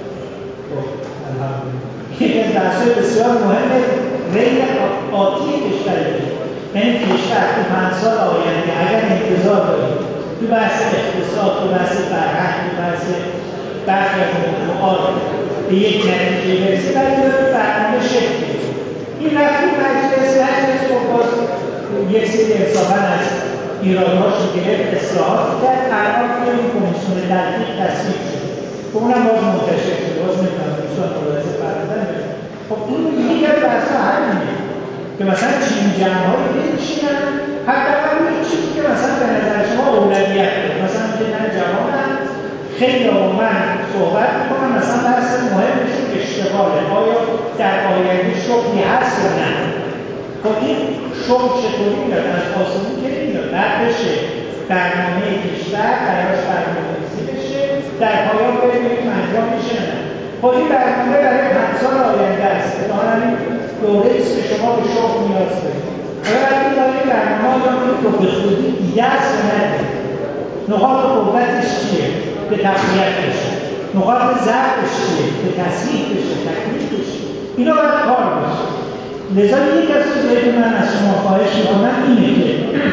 یکی از بحث‌های بسیار مهم ریل آتی کشور یعنی کشور تو 5 سال آینده اگر انتظار داریم تو بحث اقتصاد تو بحث فرهنگ تو بحث برخی از موضوعات به یک نتیجه برسه باید برنامه شکل بده. این رفتی مجلس رو باز یک سری انصافاً از ایرادهاش رو گرفت اصلاحات کرد الان که این کمیسیون تدقیق تصویب شد که اونم باز منتشر شده باز نمیدونم دوستان ملاحظه فرمودن خب این یکی از بحث‌ها همینه که مثلا چین جمع‌هایی بنشینن حداقل یک چیزی که مثلا به نظر شما اولویت داره مثلا که من جوانم خیلی با من صحبت میکنم مثلا بحث مهمشون اشتغاله آیا در آینده شغلی هست یا نه خب این شغل چطوری میاد از آسمون که نمیاد بعد بشه برنامه کشور براش برنامه‌ریزی بشه در پایان ببینیم انجام میشه نه خب این برنامه برای 5 سال آینده است تا همین دوره است که شما به شغل نیاز دارید حالا باید این برنامه آنجا کنید که به خودی دیگه است یا ندید نقاط قوتش چیه؟ به تقویت بشه نقاط ضعفش چیه؟ به تصحیح بشه تکمیل بشه اینا باید کار بشه. لذا یک از چیزایی که من از شما خواهش میکنم اینه که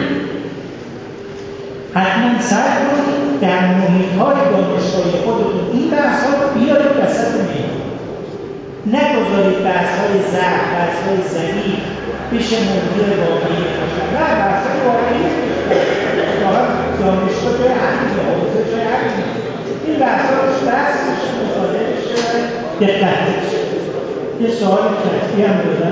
حتما سعی کنید در محیط‌های دانشگاهی خودتون این بحث‌ها رو بیارید وسط میدون نگذارید بحث‌های ضعف بحث‌های ضعیف بشه موضوع واقعی باشن نه بحث‌های واقعی واقعا دانشگاه جای همینه حوزه جای همینه این بحث‌ها روش بحث بشه مطالعه بشه دقت بشه. یه سوال کتبی هم دادن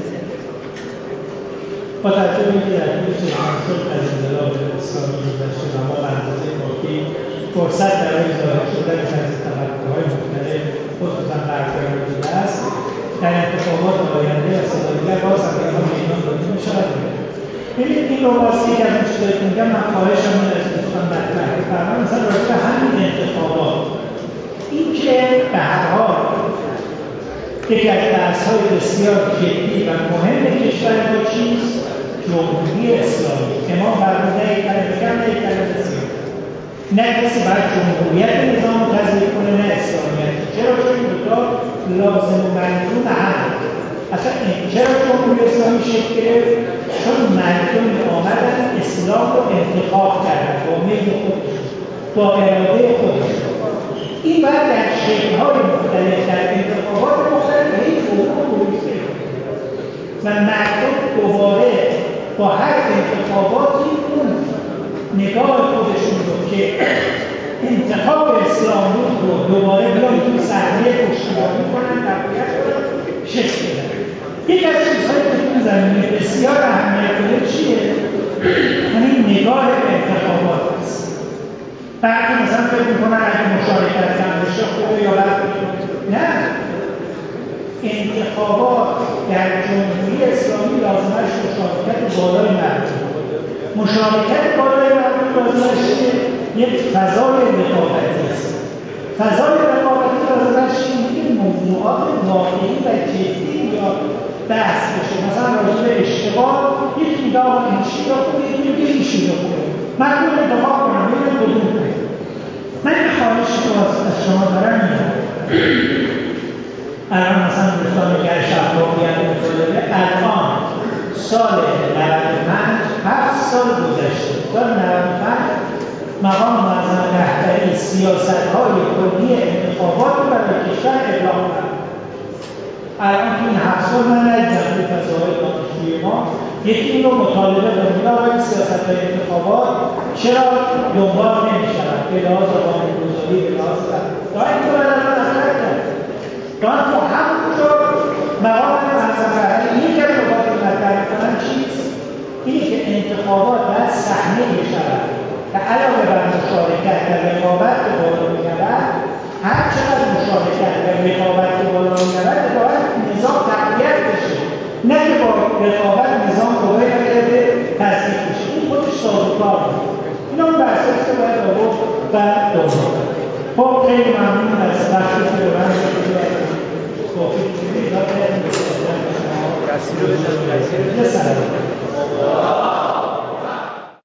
با توجه به اینکه در طول 45 سال از انقلاب اسلامی گذشته و ما به اندازه کافی فرصت برای ظاهر شدن از تفکرهای مختلف خصوصا برتری بوده است در انتخابات آینده و سال‌دیگر باز هم اینها میدان داده می‌شود. ببینید این رو واسه که از اون چیزایی که میگم من خواهشم این از دوستان مطرح بفرمایید مثلا راجع به همین انتخابات این که به هر حال یکی از بحث‌های بسیار جدی و مهم کشور ما چیست؟ جمهوری اسلامی. امام فرموده یک کلمه کم نه یک کلمه زیاد. نه کسی باید جمهوریت نظام رو تضمین کنه نه اسلامیت. چرا؟ چون این دوتا لازم و ملزوم هم. اصلا چرا جمهوری اسلامی شکل گرفت؟ چون مردم آمدن اسلام رو انتخاب کردن با میل خودشون. با اراده خودش. این باید در شکل‌های مختلف در انتخابات مختلف هیچ حقوق و مردم دوباره با هر انتخاباتی اون نگاه خودشون رو که انتخاب اسلام رو دوباره بیان توی صحنه پشتیبانی کنن، تقویت کنن، شکل بدن. یک از چیزهایی که این زمینه بسیار اهمیت داره چیه؟ همین نگاه به انتخابات است. بعد مثلا فکر میکنن اگه مشارکت کم بشه خوبه یا بد؟ نه. انتخابات در جمهوری اسلامی لازمش مشارکت بالای مردم. مشارکت بالای مردم لازمش یک فضای رقابتی است. فضای رقابتی لازمش این موضوعات واقعی و جدی یا بحث بشه. مثلا راجع به اشتباه یک میگه آقا این چیزا خوبه، یک میگه این چیزا خوبه. مردم انتخاب کنم ببینم کدوم خوبه. من این خواهش رو از شما دارم میگم. الان مثلا دوستان گر شفافیت مطالبه الان سال 95 7 سال گذشته. سال 95 مقام معظم رهبری سیاست‌های کلی انتخابات رو برای کشور ابلاغ کرد. الان تو این 7 سال من ندیدم توی فضاهای دانشجوی ما یکی این رو مطالبه کنید آقا این سیاست‌های انتخابات چرا دنبال نمی‌شود به لحاظ قانون‌گذاری به لحاظ دائم تو الان مطرح کرد. دائم تو همونجا مقام معظم رهبری یک از نکات مطرح می‌کنن چیست؟ اینه که انتخابات باید صحنه بشود که علاوه بر مشارکت و رقابت که بالا می‌رود، هر چقدر مشارکت و رقابت که بالا می‌رود باید نظام تقویت بشه، نه که با رقابت نظام قوه نکرده تصدیق بشه. این خودش سازوکار بود. اینا اون بحثایی که باید آورد و دنبال. خب خیلی ممنون از وقتی که به من توفیق میدید.